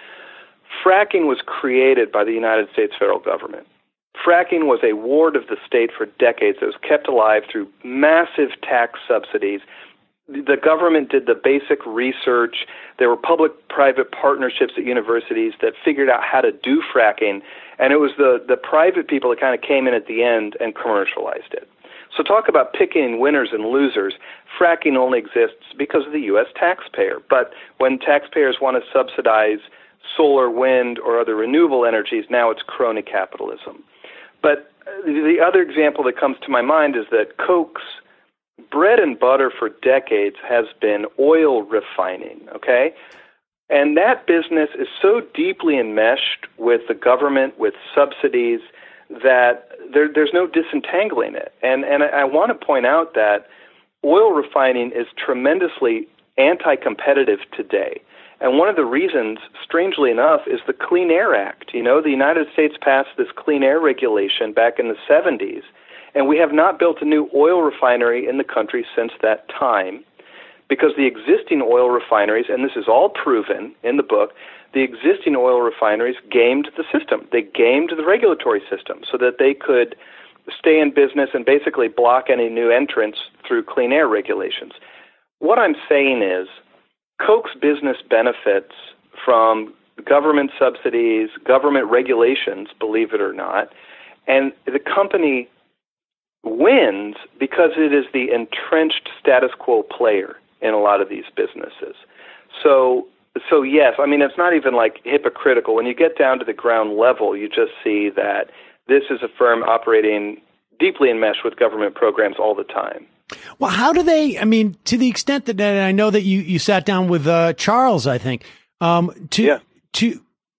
Fracking was created by the United States federal government. Fracking was a ward of the state for decades that was kept alive through massive tax subsidies. The government did the basic research. There were public-private partnerships at universities that figured out how to do fracking, and it was the, the private people that kind of came in at the end and commercialized it. So talk about picking winners and losers. Fracking only exists because of the U S taxpayer. But when taxpayers want to subsidize solar, wind, or other renewable energies, now it's crony capitalism. But the other example that comes to my mind is that Koch's bread and butter for decades has been oil refining, okay? And that business is so deeply enmeshed with the government, with subsidies, that there, there's no disentangling it. And, and I, I want to point out that oil refining is tremendously anti-competitive today. And one of the reasons, strangely enough, is the Clean Air Act. You know, the United States passed this clean air regulation back in the seventies, and we have not built a new oil refinery in the country since that time, because the existing oil refineries, and this is all proven in the book, the existing oil refineries gamed the system. They gamed the regulatory system so that they could stay in business and basically block any new entrants through clean air regulations. What I'm saying is Koch's business benefits from government subsidies, government regulations, believe it or not, and the company wins because it is the entrenched status quo player in a lot of these businesses. So, so yes, I mean, it's not even like hypocritical. When you get down to the ground level, you just see that this is a firm operating deeply enmeshed with government programs all the time. Well, how do they, I mean, to the extent that, and I know that you, you sat down with uh, Charles, I think, um, to, yeah. to,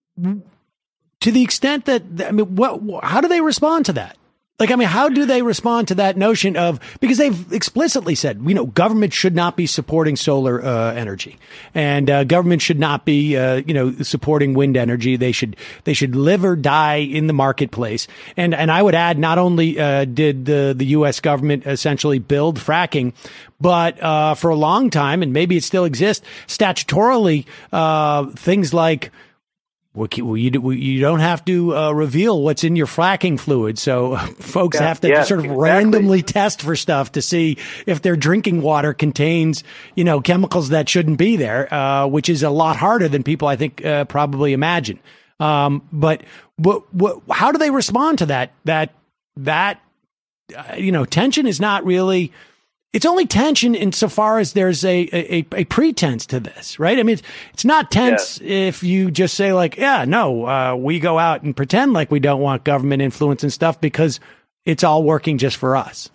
to the extent that, I mean, what, how do they respond to that? Like, I mean, how do they respond to that notion of, because they've explicitly said, you know, government should not be supporting solar uh, energy, and uh, government should not be, uh, you know, supporting wind energy. They should, they should live or die in the marketplace. And, and I would add, not only uh, did the, the U S government essentially build fracking, but uh, for a long time, and maybe it still exists, statutorily, uh, things like, Well, you, you don't have to uh, reveal what's in your fracking fluid. So folks yeah, have to yeah, sort of exactly. randomly test for stuff to see if their drinking water contains, you know, chemicals that shouldn't be there, uh, which is a lot harder than people, I think, uh, probably imagine. Um, but what, what, how do they respond to that? That, that, uh, you know, tension is not really, it's only tension insofar as there's a, a, a pretense to this, right? I mean, it's, it's not tense yeah. if you just say like, yeah, no, uh, we go out and pretend like we don't want government influence and stuff because it's all working just for us.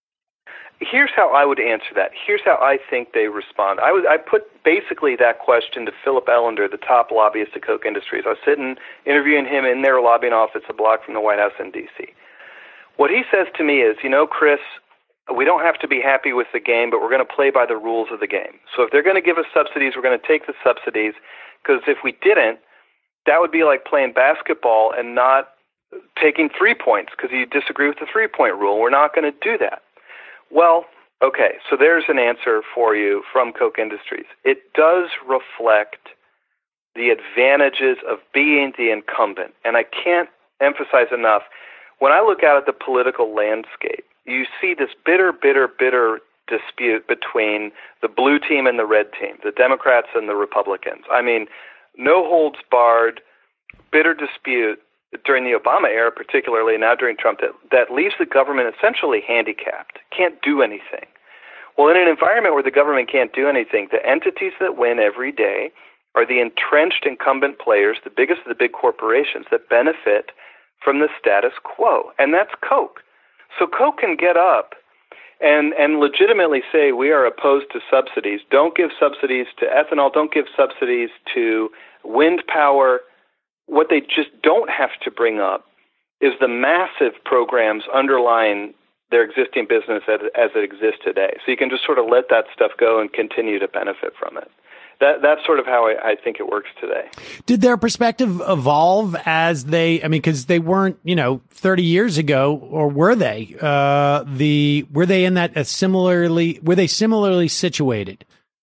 Here's how I would answer that. Here's how I think they respond. I was I put basically that question to Philip Ellender, the top lobbyist at Koch Industries. I was sitting interviewing him in their lobbying office a block from the White House in D C. What he says to me is, you know, Chris, we don't have to be happy with the game, but we're going to play by the rules of the game. So if they're going to give us subsidies, we're going to take the subsidies, because if we didn't, that would be like playing basketball and not taking three points because you disagree with the three-point rule. We're not going to do that. Well, okay, so there's an answer for you from Koch Industries. It does reflect the advantages of being the incumbent, and I can't emphasize enough, when I look out at the political landscape, you see this bitter, bitter, bitter dispute between the blue team and the red team, the Democrats and the Republicans. I mean, no holds barred, bitter dispute during the Obama era, particularly now during Trump, that, that leaves the government essentially handicapped, can't do anything. Well, in an environment where the government can't do anything, the entities that win every day are the entrenched incumbent players, the biggest of the big corporations that benefit from the status quo, and that's Koch. So Koch can get up and, and legitimately say we are opposed to subsidies. Don't give subsidies to ethanol. Don't give subsidies to wind power. What they just don't have to bring up is the massive programs underlying their existing business as, as it exists today. So you can just sort of let that stuff go and continue to benefit from it. That, that's sort of how I, I think it works today. Did their perspective evolve as they, I mean, because they weren't, you know, thirty years ago, or were they, uh, the, were they in that a similarly, were they similarly situated?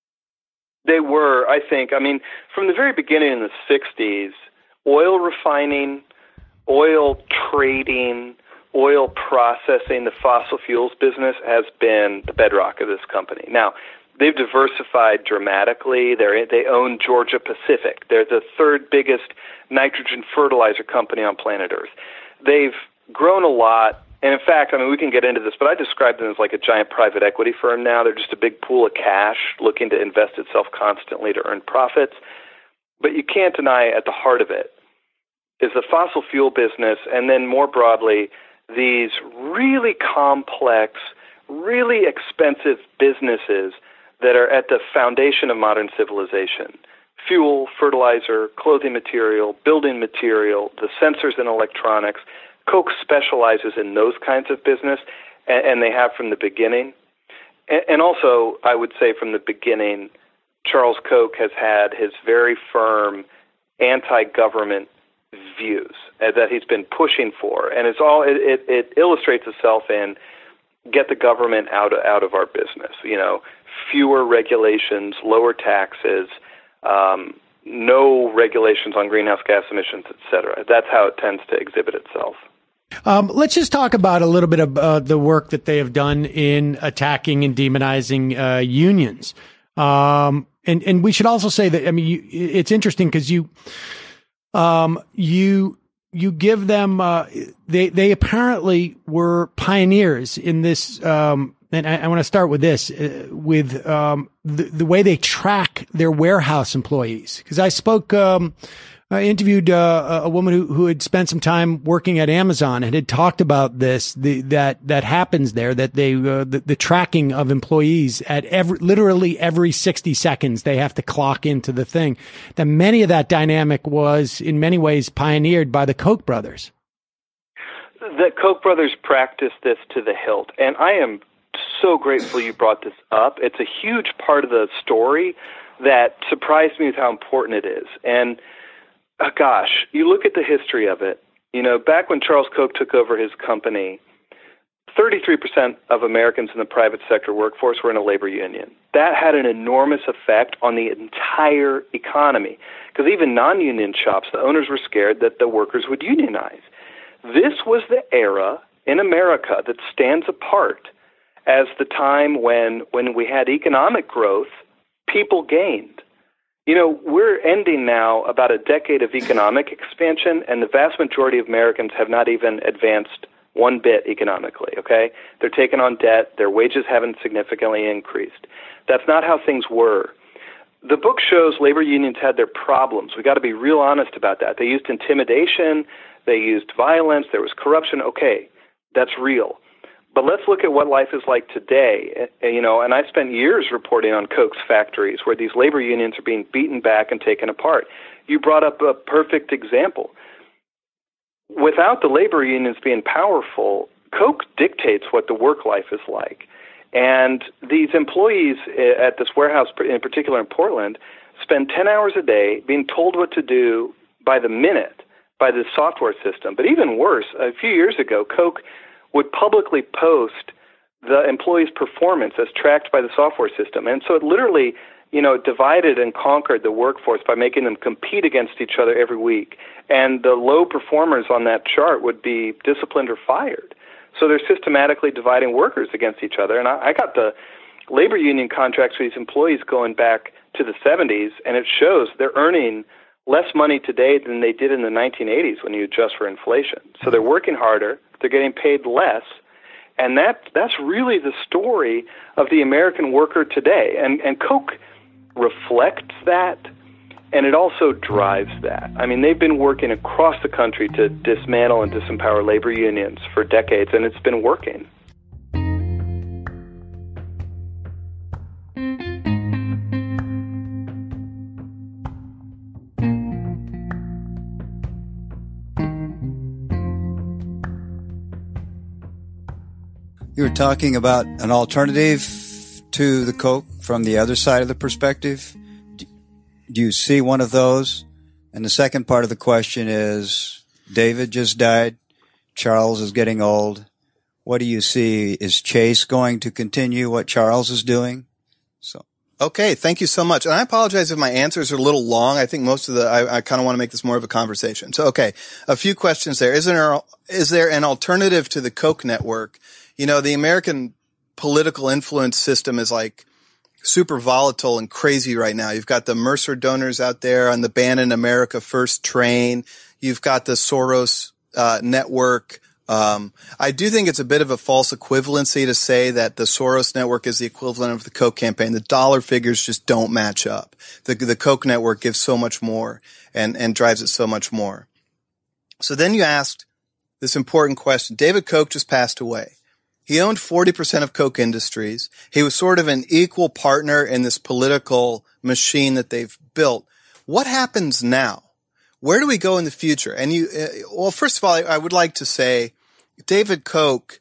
They were, I think. I mean, from the very beginning in the sixties, oil refining, oil trading, oil processing, the fossil fuels business has been the bedrock of this company. Now, they've diversified dramatically. They're, they own Georgia Pacific. They're the third biggest nitrogen fertilizer company on planet Earth. They've grown a lot. And in fact, I mean, we can get into this, but I describe them as like a giant private equity firm now. They're just a big pool of cash looking to invest itself constantly to earn profits. But you can't deny at the heart of it is the fossil fuel business, and then more broadly, these really complex, really expensive businesses that are at the foundation of modern civilization. Fuel, fertilizer, clothing material, building material, the sensors and electronics. Koch specializes in those kinds of business, and, and they have from the beginning. And, and also, I would say from the beginning, Charles Koch has had his very firm anti-government views that he's been pushing for. And it's all it, it, it illustrates itself in get the government out of, out of our business, you know, fewer regulations, lower taxes, um, no regulations on greenhouse gas emissions, et cetera. That's how it tends to exhibit itself. Um, let's just talk about a little bit of uh, the work that they have done in attacking and demonizing uh, unions. Um, and, and we should also say that, I mean, you, it's interesting because you, um, you, you give them, uh, they, they apparently were pioneers in this, um, and I, I want to start with this, uh, with, um, the, the way they track their warehouse employees. Cause I spoke, um, I interviewed, uh, a woman who, who had spent some time working at Amazon and had talked about this, the, that, that happens there, that they, uh, the, the tracking of employees at every, literally every sixty seconds, they have to clock into the thing. That many of that dynamic was in many ways pioneered by the Koch brothers. The Koch brothers practiced this to the hilt. And I am so grateful you brought this up. It's a huge part of the story that surprised me with how important it is. And Oh, gosh, you look at the history of it. You know, back when Charles Koch took over his company, thirty-three percent of Americans in the private sector workforce were in a labor union. That had an enormous effect on the entire economy because even non-union shops, the owners were scared that the workers would unionize. This was the era in America that stands apart as the time when, when we had economic growth, people gained. You know, we're ending now about a decade of economic expansion, and the vast majority of Americans have not even advanced one bit economically, okay? They're taking on debt. Their wages haven't significantly increased. That's not how things were. The book shows labor unions had their problems. We got to be real honest about that. They used intimidation. They used violence. There was corruption. Okay, that's real. But let's look at what life is like today. You know, and I spent years reporting on Koch's factories where these labor unions are being beaten back and taken apart. You brought up a perfect example. Without the labor unions being powerful, Koch dictates what the work life is like. And these employees at this warehouse, in particular in Portland, spend ten hours a day being told what to do by the minute by the software system. But even worse, a few years ago, Koch would publicly post the employee's performance as tracked by the software system. And so it literally, you know, divided and conquered the workforce by making them compete against each other every week. And the low performers on that chart would be disciplined or fired. So they're systematically dividing workers against each other. And I, I got the labor union contracts for these employees going back to the seventies, and it shows they're earning less money today than they did in the nineteen eighties when you adjust for inflation. So they're working harder. They're getting paid less, and that that's really the story of the American worker today. And, and Koch reflects that, and it also drives that. I mean, they've been working across the country to dismantle and disempower labor unions for decades, and it's been working. You were talking about an alternative to the Koch from the other side of the perspective. Do you see one of those? And the second part of the question is, David just died. Charles is getting old. What do you see? Is Chase going to continue what Charles is doing? So. Okay, thank you so much. And I apologize if my answers are a little long. I think most of the, I, I kind of want to make this more of a conversation. So, okay, a few questions there. Is there, is there an alternative to the Koch network? You know, the American political influence system is like super volatile and crazy right now. You've got the Mercer donors out there on the Bannon America First train. You've got the Soros uh, network. Um, I do think it's a bit of a false equivalency to say that the Soros network is the equivalent of the Koch campaign. The dollar figures just don't match up. The, the Koch network gives so much more and, and drives it so much more. So then you asked this important question. David Koch just passed away. He owned forty percent of Koch Industries. He was sort of an equal partner in this political machine that they've built. What happens now? Where do we go in the future? And you, uh, well, first of all, I, I would like to say David Koch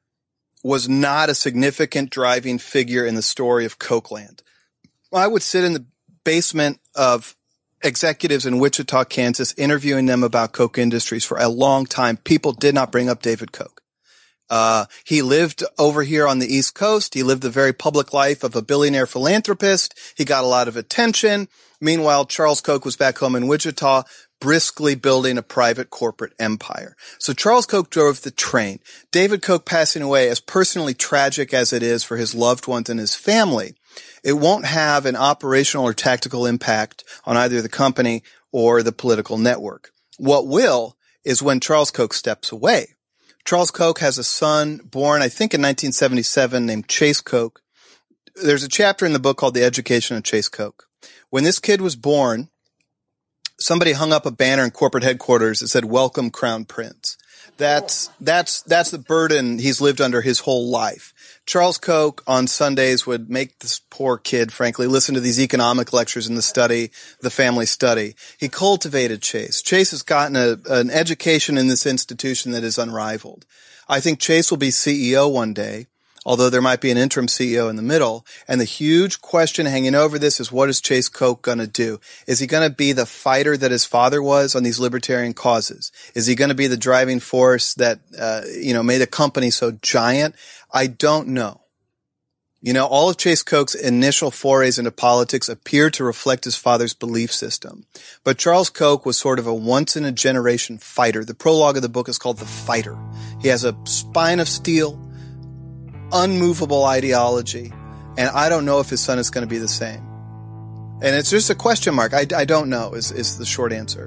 was not a significant driving figure in the story of Kochland. I would sit in the basement of executives in Wichita, Kansas, interviewing them about Koch Industries for a long time. People did not bring up David Koch. Uh, he lived over here on the East Coast. He lived the very public life of a billionaire philanthropist. He got a lot of attention. Meanwhile, Charles Koch was back home in Wichita, briskly building a private corporate empire. So Charles Koch drove the train. David Koch passing away, as personally tragic as it is for his loved ones and his family, it won't have an operational or tactical impact on either the company or the political network. What will is when Charles Koch steps away. Charles Koch has a son born, I think, in nineteen seventy-seven named Chase Koch. There's a chapter in the book called The Education of Chase Koch. When this kid was born, somebody hung up a banner in corporate headquarters that said, "Welcome, Crown Prince." That's, that's, that's the burden he's lived under his whole life. Charles Koch on Sundays would make this poor kid, frankly, listen to these economic lectures in the study, the family study. He cultivated Chase. Chase has gotten a, an education in this institution that is unrivaled. I think Chase will be C E O one day, although there might be an interim C E O in the middle. And the huge question hanging over this is, what is Chase Koch going to do? Is he going to be the fighter that his father was on these libertarian causes? Is he going to be the driving force that, uh, you know, made a company so giant? I don't know. You know, all of Chase Koch's initial forays into politics appear to reflect his father's belief system. But Charles Koch was sort of a once-in-a-generation fighter. The prologue of the book is called The Fighter. He has a spine of steel, unmovable ideology, and I don't know if his son is going to be the same. And it's just a question mark. I, I don't know is, is the short answer.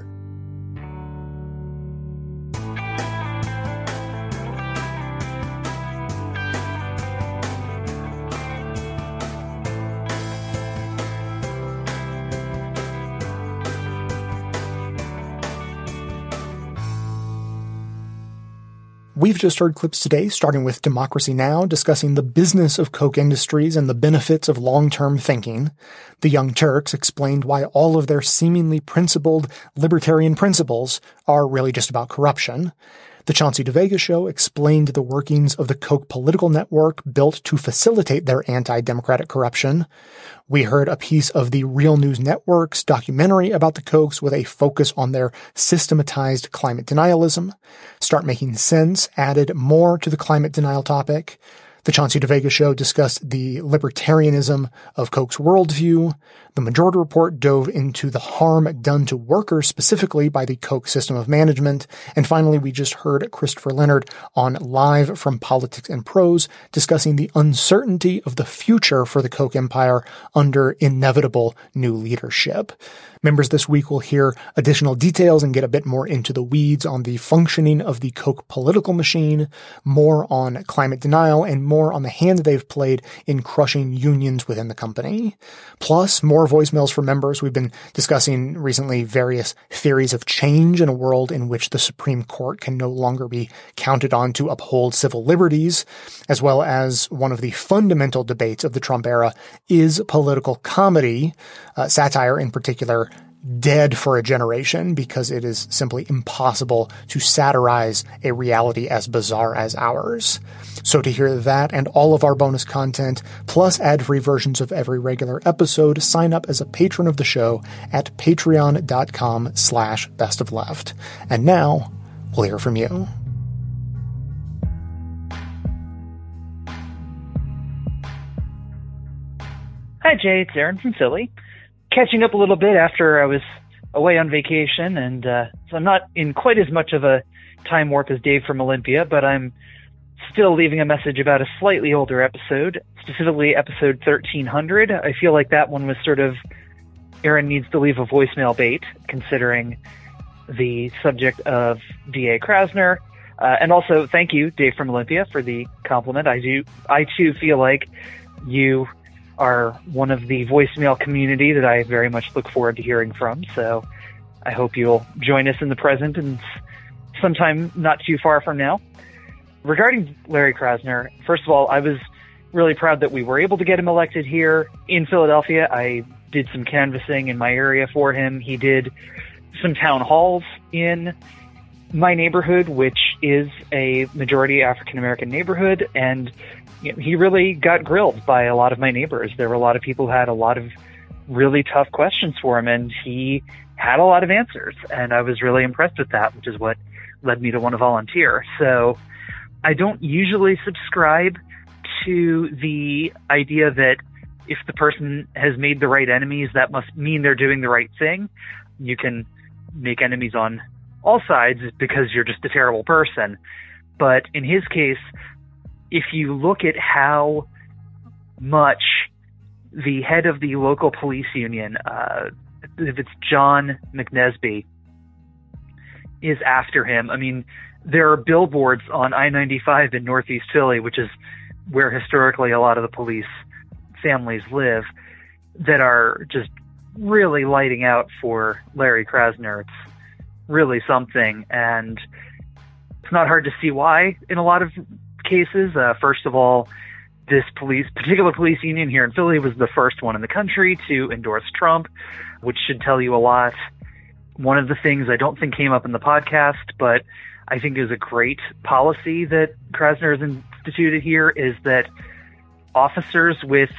We've just heard clips today, starting with Democracy Now!, discussing the business of Koch Industries and the benefits of long-term thinking. The Young Turks explained why all of their seemingly principled libertarian principles are really just about corruption. The Chauncey DeVega Show explained the workings of the Koch political network built to facilitate their anti-democratic corruption. We heard a piece of the Real News Network's documentary about the Kochs with a focus on their systematized climate denialism. Start Making Sense added more to the climate denial topic. The Chauncey DeVega Show discussed the libertarianism of Koch's worldview. The Majority Report dove into the harm done to workers specifically by the Koch system of management. And finally, we just heard Christopher Leonard on Live from Politics and Prose discussing the uncertainty of the future for the Koch empire under inevitable new leadership. Members this week will hear additional details and get a bit more into the weeds on the functioning of the Koch political machine, more on climate denial, and more on the hand they've played in crushing unions within the company. Plus, more voicemails from members. We've been discussing recently various theories of change in a world in which the Supreme Court can no longer be counted on to uphold civil liberties, as well as one of the fundamental debates of the Trump era, is political comedy, uh, satire in particular, dead for a generation because it is simply impossible to satirize a reality as bizarre as ours. So to hear that and all of our bonus content, plus ad-free versions of every regular episode, sign up as a patron of the show at patreon.com slash bestofleft. And now, we'll hear from you. Hi, Jay. It's Aaron from Philly. Catching up a little bit after I was away on vacation, and uh, so I'm not in quite as much of a time warp as Dave from Olympia, but I'm still leaving a message about a slightly older episode, specifically episode thirteen hundred. I feel like that one was sort of Aaron needs to leave a voicemail bait, considering the subject of D A Krasner. Uh, and also, thank you, Dave from Olympia, for the compliment. I do, I too feel like you are one of the voicemail community that I very much look forward to hearing from. So I hope you'll join us in the present and sometime not too far from now. Regarding Larry Krasner, first of all, I was really proud that we were able to get him elected here in Philadelphia. I did some canvassing in my area for him. He did some town halls in my neighborhood, which is a majority African-American neighborhood, and you know, he really got grilled by a lot of my neighbors. There were a lot of people who had a lot of really tough questions for him, and he had a lot of answers, and I was really impressed with that, which is what led me to want to volunteer. So I don't usually subscribe to the idea that if the person has made the right enemies, that must mean they're doing the right thing. You can make enemies on all sides because you're just a terrible person. But in his case, if you look at how much the head of the local police union, uh, if it's John McNesby, is after him. I mean, there are billboards on I ninety-five in Northeast Philly, which is where historically a lot of the police families live, that are just really lighting out for Larry Krasner. It's really something, and it's not hard to see why in a lot of cases. Uh, first of all, this police, particular police union here in Philly was the first one in the country to endorse Trump, which should tell you a lot. One of the things I don't think came up in the podcast, but I think is a great policy that Krasner has instituted here, is that officers with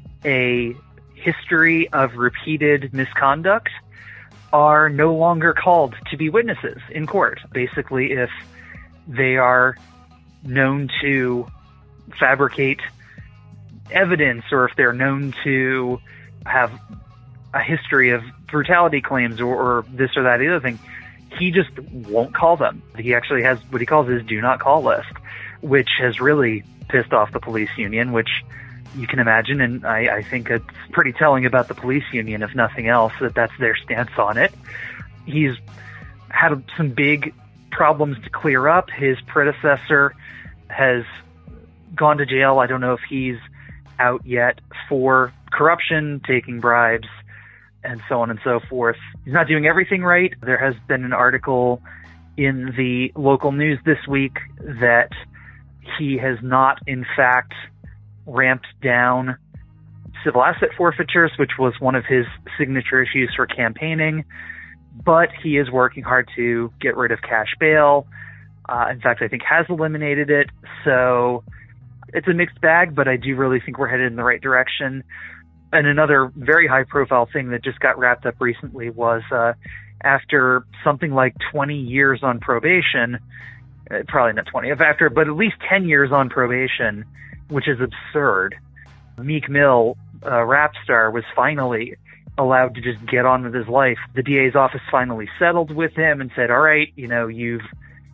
a history of repeated misconduct are no longer called to be witnesses in court. Basically, if they are known to fabricate evidence, or if they're known to have a history of brutality claims, or, or this or that, the other thing, he just won't call them. He actually has what he calls his do not call list, which has really pissed off the police union, which you can imagine, and I, I think it's pretty telling about the police union, if nothing else, that that's their stance on it. He's had some big problems to clear up. His predecessor has gone to jail. I don't know if he's out yet for corruption, taking bribes, and so on and so forth. He's not doing everything right. There has been an article in the local news this week that he has not, in fact, ramped down civil asset forfeitures, which was one of his signature issues for campaigning, but he is working hard to get rid of cash bail. Uh, in fact, I think has eliminated it. So it's a mixed bag, but I do really think we're headed in the right direction. And another very high-profile thing that just got wrapped up recently was uh, after something like twenty years on probation, uh, probably not twenty, after, but at least ten years on probation, which is absurd, Meek Mill, a rap star, was finally allowed to just get on with his life. The D A's office finally settled with him and said, all right, you know, you've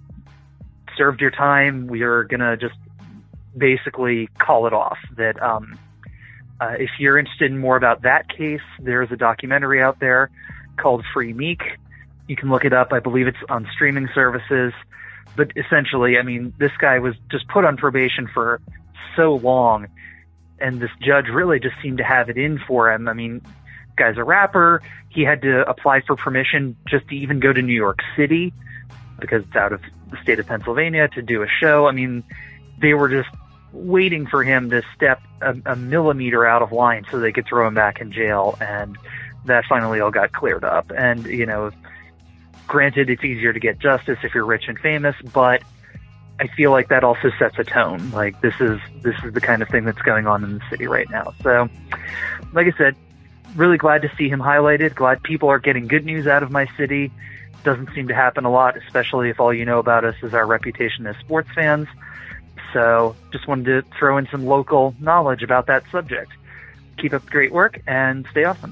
served your time. We are going to just basically call it off. That um, uh, if you're interested in more about that case, there's a documentary out there called Free Meek. You can look it up. I believe it's on streaming services. But essentially, I mean, this guy was just put on probation for so long, and this judge really just seemed to have it in for him. I mean, guy's a rapper. He had to apply for permission just to even go to New York City because it's out of the state of Pennsylvania to do a show. I mean, they were just waiting for him to step a, a millimeter out of line so they could throw him back in jail, and that finally all got cleared up. And, you know, granted, it's easier to get justice if you're rich and famous, but I feel like that also sets a tone. Like, this is this is the kind of thing that's going on in the city right now. So, like I said, really glad to see him highlighted. Glad people are getting good news out of my city. Doesn't seem to happen a lot, especially if all you know about us is our reputation as sports fans. So just wanted to throw in some local knowledge about that subject. Keep up the great work and stay awesome.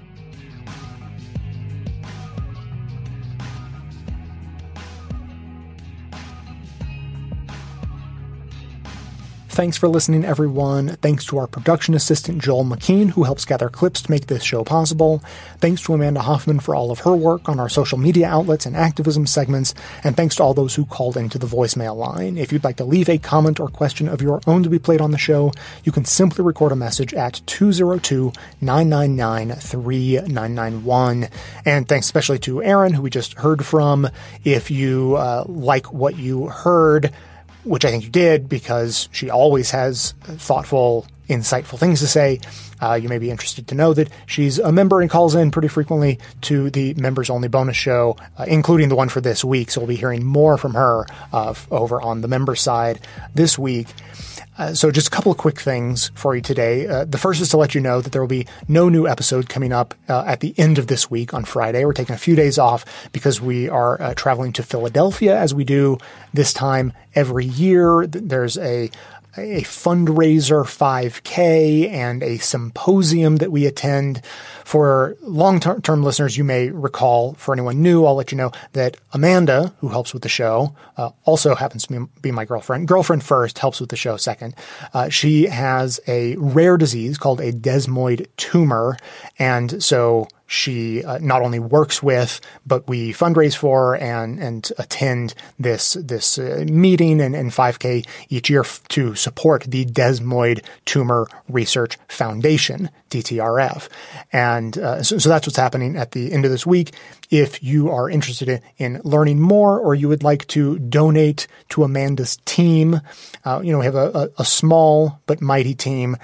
Thanks for listening, everyone. Thanks to our production assistant, Joel McKean, who helps gather clips to make this show possible. Thanks to Amanda Hoffman for all of her work on our social media outlets and activism segments. And thanks to all those who called into the voicemail line. If you'd like to leave a comment or question of your own to be played on the show, you can simply record a message at two oh two, nine nine nine, three nine nine one. And thanks especially to Aaron, who we just heard from. If you uh, like what you heard, which I think you did, because she always has thoughtful, insightful things to say, uh, you may be interested to know that she's a member and calls in pretty frequently to the members-only bonus show, uh, including the one for this week. So we'll be hearing more from her uh, over on the member side this week. Uh, so just a couple of quick things for you today. Uh, the first is to let you know that there will be no new episode coming up uh, at the end of this week on Friday. We're taking a few days off because we are uh, traveling to Philadelphia, as we do this time every year. There's a a fundraiser five K and a symposium that we attend. For long-term listeners, you may recall, for anyone new, I'll let you know that Amanda, who helps with the show, uh, also happens to be my girlfriend. Girlfriend first, helps with the show second. Uh, she has a rare disease called a desmoid tumor, and so she uh, not only works with, but we fundraise for and and attend this this uh, meeting and, and five K each year f- to support the Desmoid Tumor Research Foundation, D T R F. And uh, so, so that's what's happening at the end of this week. If you are interested in, in learning more, or you would like to donate to Amanda's team, uh, you know, we have a, a, a small but mighty team.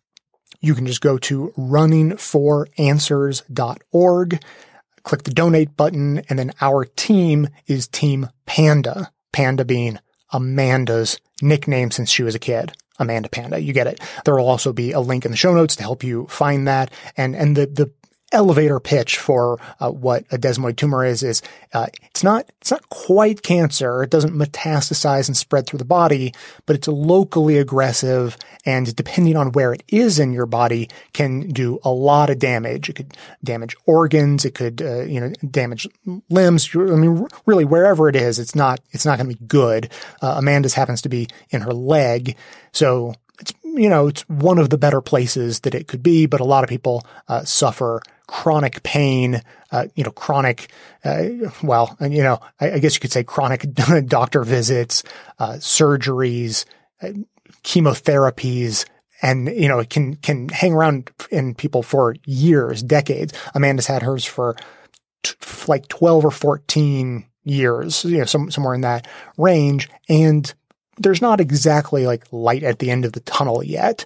You can just go to running for answers dot org, click the donate button, and then our team is Team Panda. Panda being Amanda's nickname since she was a kid. Amanda Panda. You get it. There will also be a link in the show notes to help you find that. And, and the, the elevator pitch for uh, what a desmoid tumor is, is uh, it's not, it's not quite cancer. It doesn't metastasize and spread through the body, but it's locally aggressive, and depending on where it is in your body can do a lot of damage. It could damage organs. It could, uh, you know, damage limbs. I mean, really wherever it is, it's not, it's not going to be good. Uh, Amanda's happens to be in her leg. So it's, you know, it's one of the better places that it could be, but a lot of people uh, suffer chronic pain, uh, you know, chronic, uh, well, you know, I, I guess you could say chronic doctor visits, uh, surgeries, uh, chemotherapies, and, you know, it can, can hang around in people for years, decades. Amanda's had hers for t- like twelve or fourteen years, you know, some, somewhere in that range. And there's not exactly like light at the end of the tunnel yet.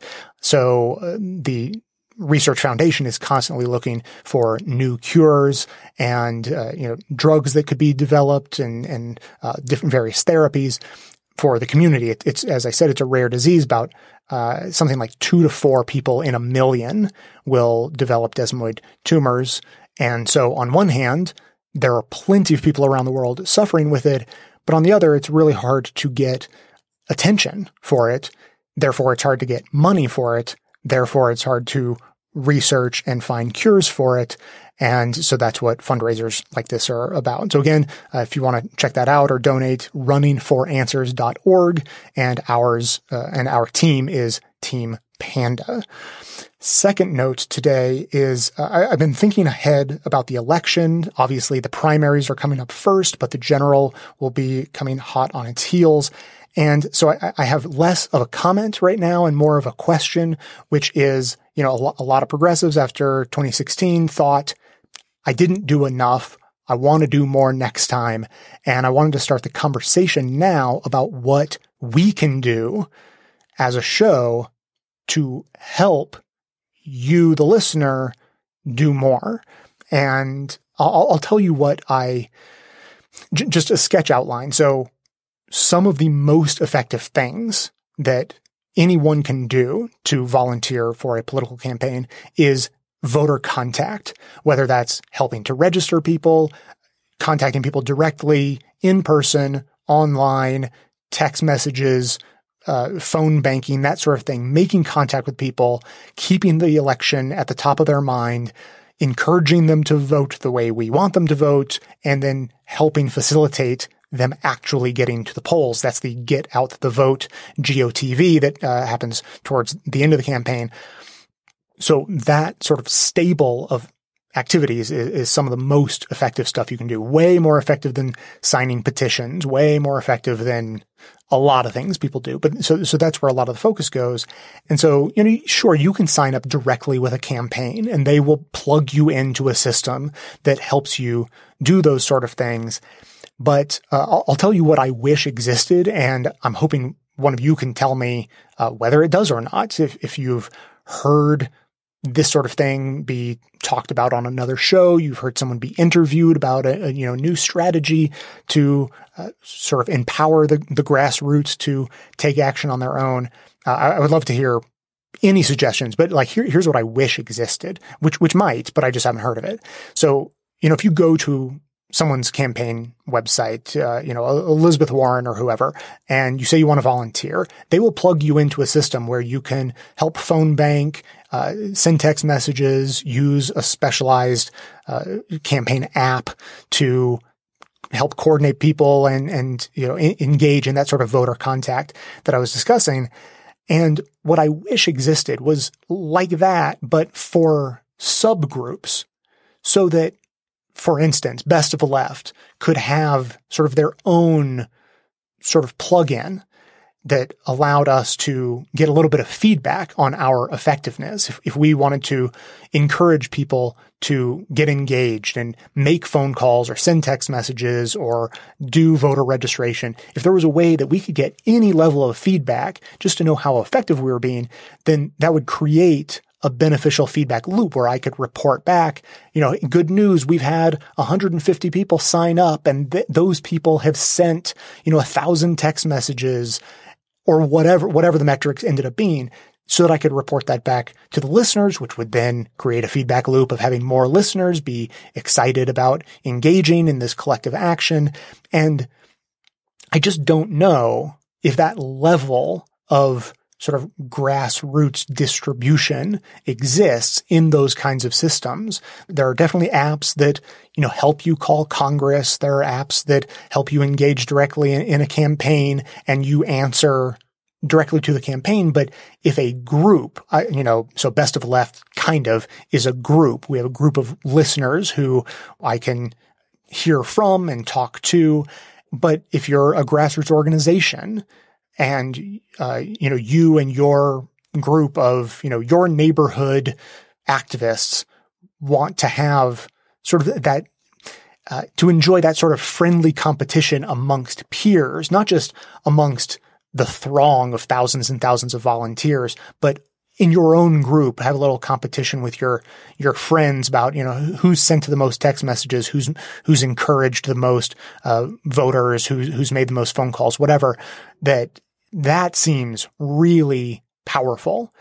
So uh, the Research Foundation is constantly looking for new cures and, uh, you know, drugs that could be developed and, and, uh, different various therapies for the community. It, it's, as I said, it's a rare disease. About, uh, something like two to four people in a million will develop desmoid tumors. And so on one hand, there are plenty of people around the world suffering with it, but on the other, it's really hard to get attention for it. Therefore, it's hard to get money for it. Therefore, it's hard to research and find cures for it. And so that's what fundraisers like this are about. So again, uh, if you want to check that out or donate, running for answers dot org, and ours, uh, and our team is Team Panda. Second note today is uh, I, I've been thinking ahead about the election. Obviously, the primaries are coming up first, but the general will be coming hot on its heels. And so I, I have less of a comment right now and more of a question, which is, you know, a, lo- a lot of progressives after twenty sixteen thought, I didn't do enough. I want to do more next time. And I wanted to start the conversation now about what we can do as a show to help you, the listener, do more. And I'll, I'll tell you what I, j- just a sketch outline. So some of the most effective things that anyone can do to volunteer for a political campaign is voter contact, whether that's helping to register people, contacting people directly, in person, online, text messages, uh, phone banking, that sort of thing, making contact with people, keeping the election at the top of their mind, encouraging them to vote the way we want them to vote, and then helping facilitate them actually getting to the polls. That's the Get Out the Vote, G O T V, that uh, happens towards the end of the campaign. So that sort of stable of activities is, is some of the most effective stuff you can do. Way more effective than signing petitions, way more effective than a lot of things people do. But so, so that's where a lot of the focus goes. And so, you know, sure, you can sign up directly with a campaign and they will plug you into a system that helps you do those sort of things. But uh, I'll, I'll tell you what I wish existed, and I'm hoping one of you can tell me uh, whether it does or not. If, if you've heard this sort of thing be talked about on another show, you've heard someone be interviewed about a, a you know new strategy to uh, sort of empower the, the grassroots to take action on their own. Uh, I, I would love to hear any suggestions, but like here, here's what I wish existed, which which might, but I just haven't heard of it. So you know, if you go to someone's campaign website, uh, you know, Elizabeth Warren or whoever, and you say you want to volunteer, they will plug you into a system where you can help phone bank, uh, send text messages, use a specialized uh, campaign app to help coordinate people and, and you know, in, engage in that sort of voter contact that I was discussing. And what I wish existed was like that, but for subgroups. so that, for instance, Best of the Left could have sort of their own sort of plug-in that allowed us to get a little bit of feedback on our effectiveness. If, if we wanted to encourage people to get engaged and make phone calls or send text messages or do voter registration, if there was a way that we could get any level of feedback just to know how effective we were being, then that would create a beneficial feedback loop where I could report back, you know, good news, we've had one hundred fifty people sign up and th- those people have sent, you know, a thousand text messages or whatever, whatever the metrics ended up being, so that I could report that back to the listeners, which would then create a feedback loop of having more listeners be excited about engaging in this collective action. And I just don't know if that level of sort of grassroots distribution exists in those kinds of systems. There are definitely apps that, you know, help you call Congress. There are apps that help you engage directly in, in a campaign and you answer directly to the campaign. But if a group, I, you know, so Best of the Left kind of is a group. We have a group of listeners who I can hear from and talk to. But if you're a grassroots organization, and, uh, you know, you and your group of, you know, your neighborhood activists want to have sort of that, uh, to enjoy that sort of friendly competition amongst peers, not just amongst the throng of thousands and thousands of volunteers, but in your own group, have a little competition with your, your friends about, you know, who's sent the most text messages, who's, who's encouraged the most, uh, voters, who's, who's made the most phone calls, whatever, that, that seems really powerful,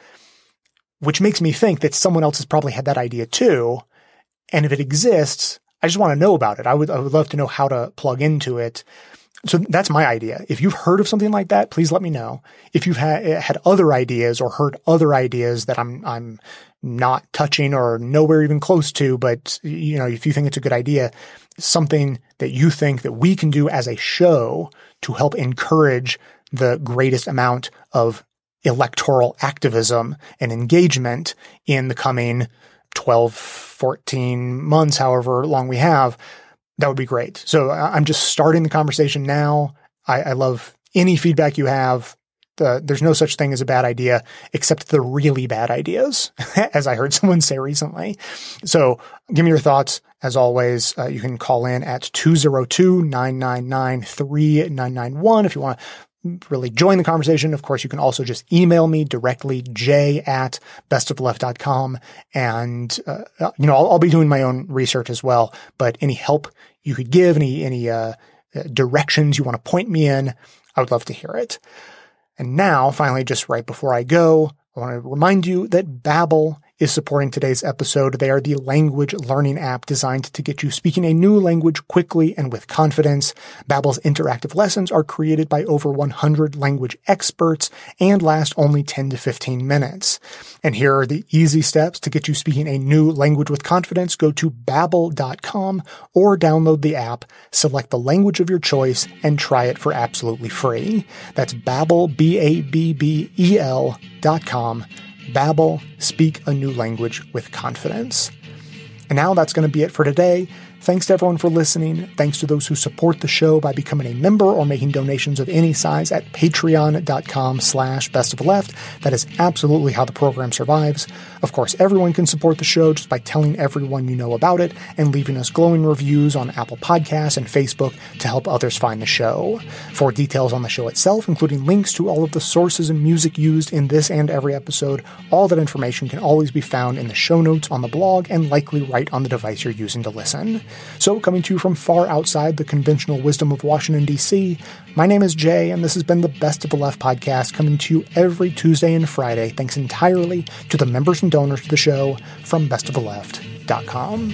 which makes me think that someone else has probably had that idea too. And if it exists, I just want to know about it. I would, I would love to know how to plug into it. So that's my idea. If you've heard of something like that, please let me know. If you've had, had other ideas or heard other ideas that I'm, I'm not touching or nowhere even close to, but, you know, if you think it's a good idea, something that you think that we can do as a show to help encourage the greatest amount of electoral activism and engagement in the coming twelve, fourteen months, however long we have, that would be great. So I'm just starting the conversation now. I, I love any feedback you have. The, there's no such thing as a bad idea, except the really bad ideas, as I heard someone say recently. So give me your thoughts. As always, uh, you can call in at two oh two, nine nine nine, three nine nine one if you want to really join the conversation. Of course, you can also just email me directly, j at bestofleft dot com. And, uh, you know, I'll, I'll be doing my own research as well, but any help you could give, any, any, uh, directions you want to point me in, I would love to hear it. And now, finally, just right before I go, I want to remind you that Babbel is supporting today's episode. They are the language learning app designed to get you speaking a new language quickly and with confidence. Babbel's interactive lessons are created by over one hundred language experts and last only ten to fifteen minutes. And here are the easy steps to get you speaking a new language with confidence. Go to babbel dot com or download the app, select the language of your choice, and try it for absolutely free. That's Babbel, B A B B E L dot com. Babbel, speak a new language with confidence. And now that's going to be it for today. Thanks to everyone for listening. Thanks to those who support the show by becoming a member or making donations of any size at patreon dot com slash best of the left. That is absolutely how the program survives. Of course, everyone can support the show just by telling everyone you know about it and leaving us glowing reviews on Apple Podcasts and Facebook to help others find the show. For details on the show itself, including links to all of the sources and music used in this and every episode, all that information can always be found in the show notes on the blog and likely right on the device you're using to listen. So, coming to you from far outside the conventional wisdom of Washington, D C, my name is Jay, and this has been the Best of the Left podcast, coming to you every Tuesday and Friday, thanks entirely to the members and donors to the show from best of the left dot com.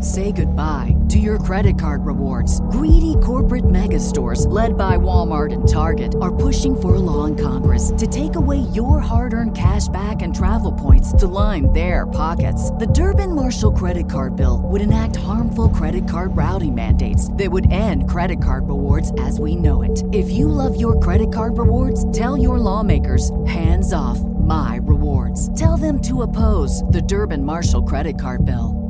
Say goodbye to your credit card rewards. Greedy corporate mega stores, led by Walmart and Target, are pushing for a law in Congress to take away your hard-earned cash back and travel points to line their pockets. The Durbin-Marshall credit card bill would enact harmful credit card routing mandates that would end credit card rewards as we know it. If you love your credit card rewards, tell your lawmakers, hands off my rewards. Tell them to oppose the Durbin-Marshall credit card bill.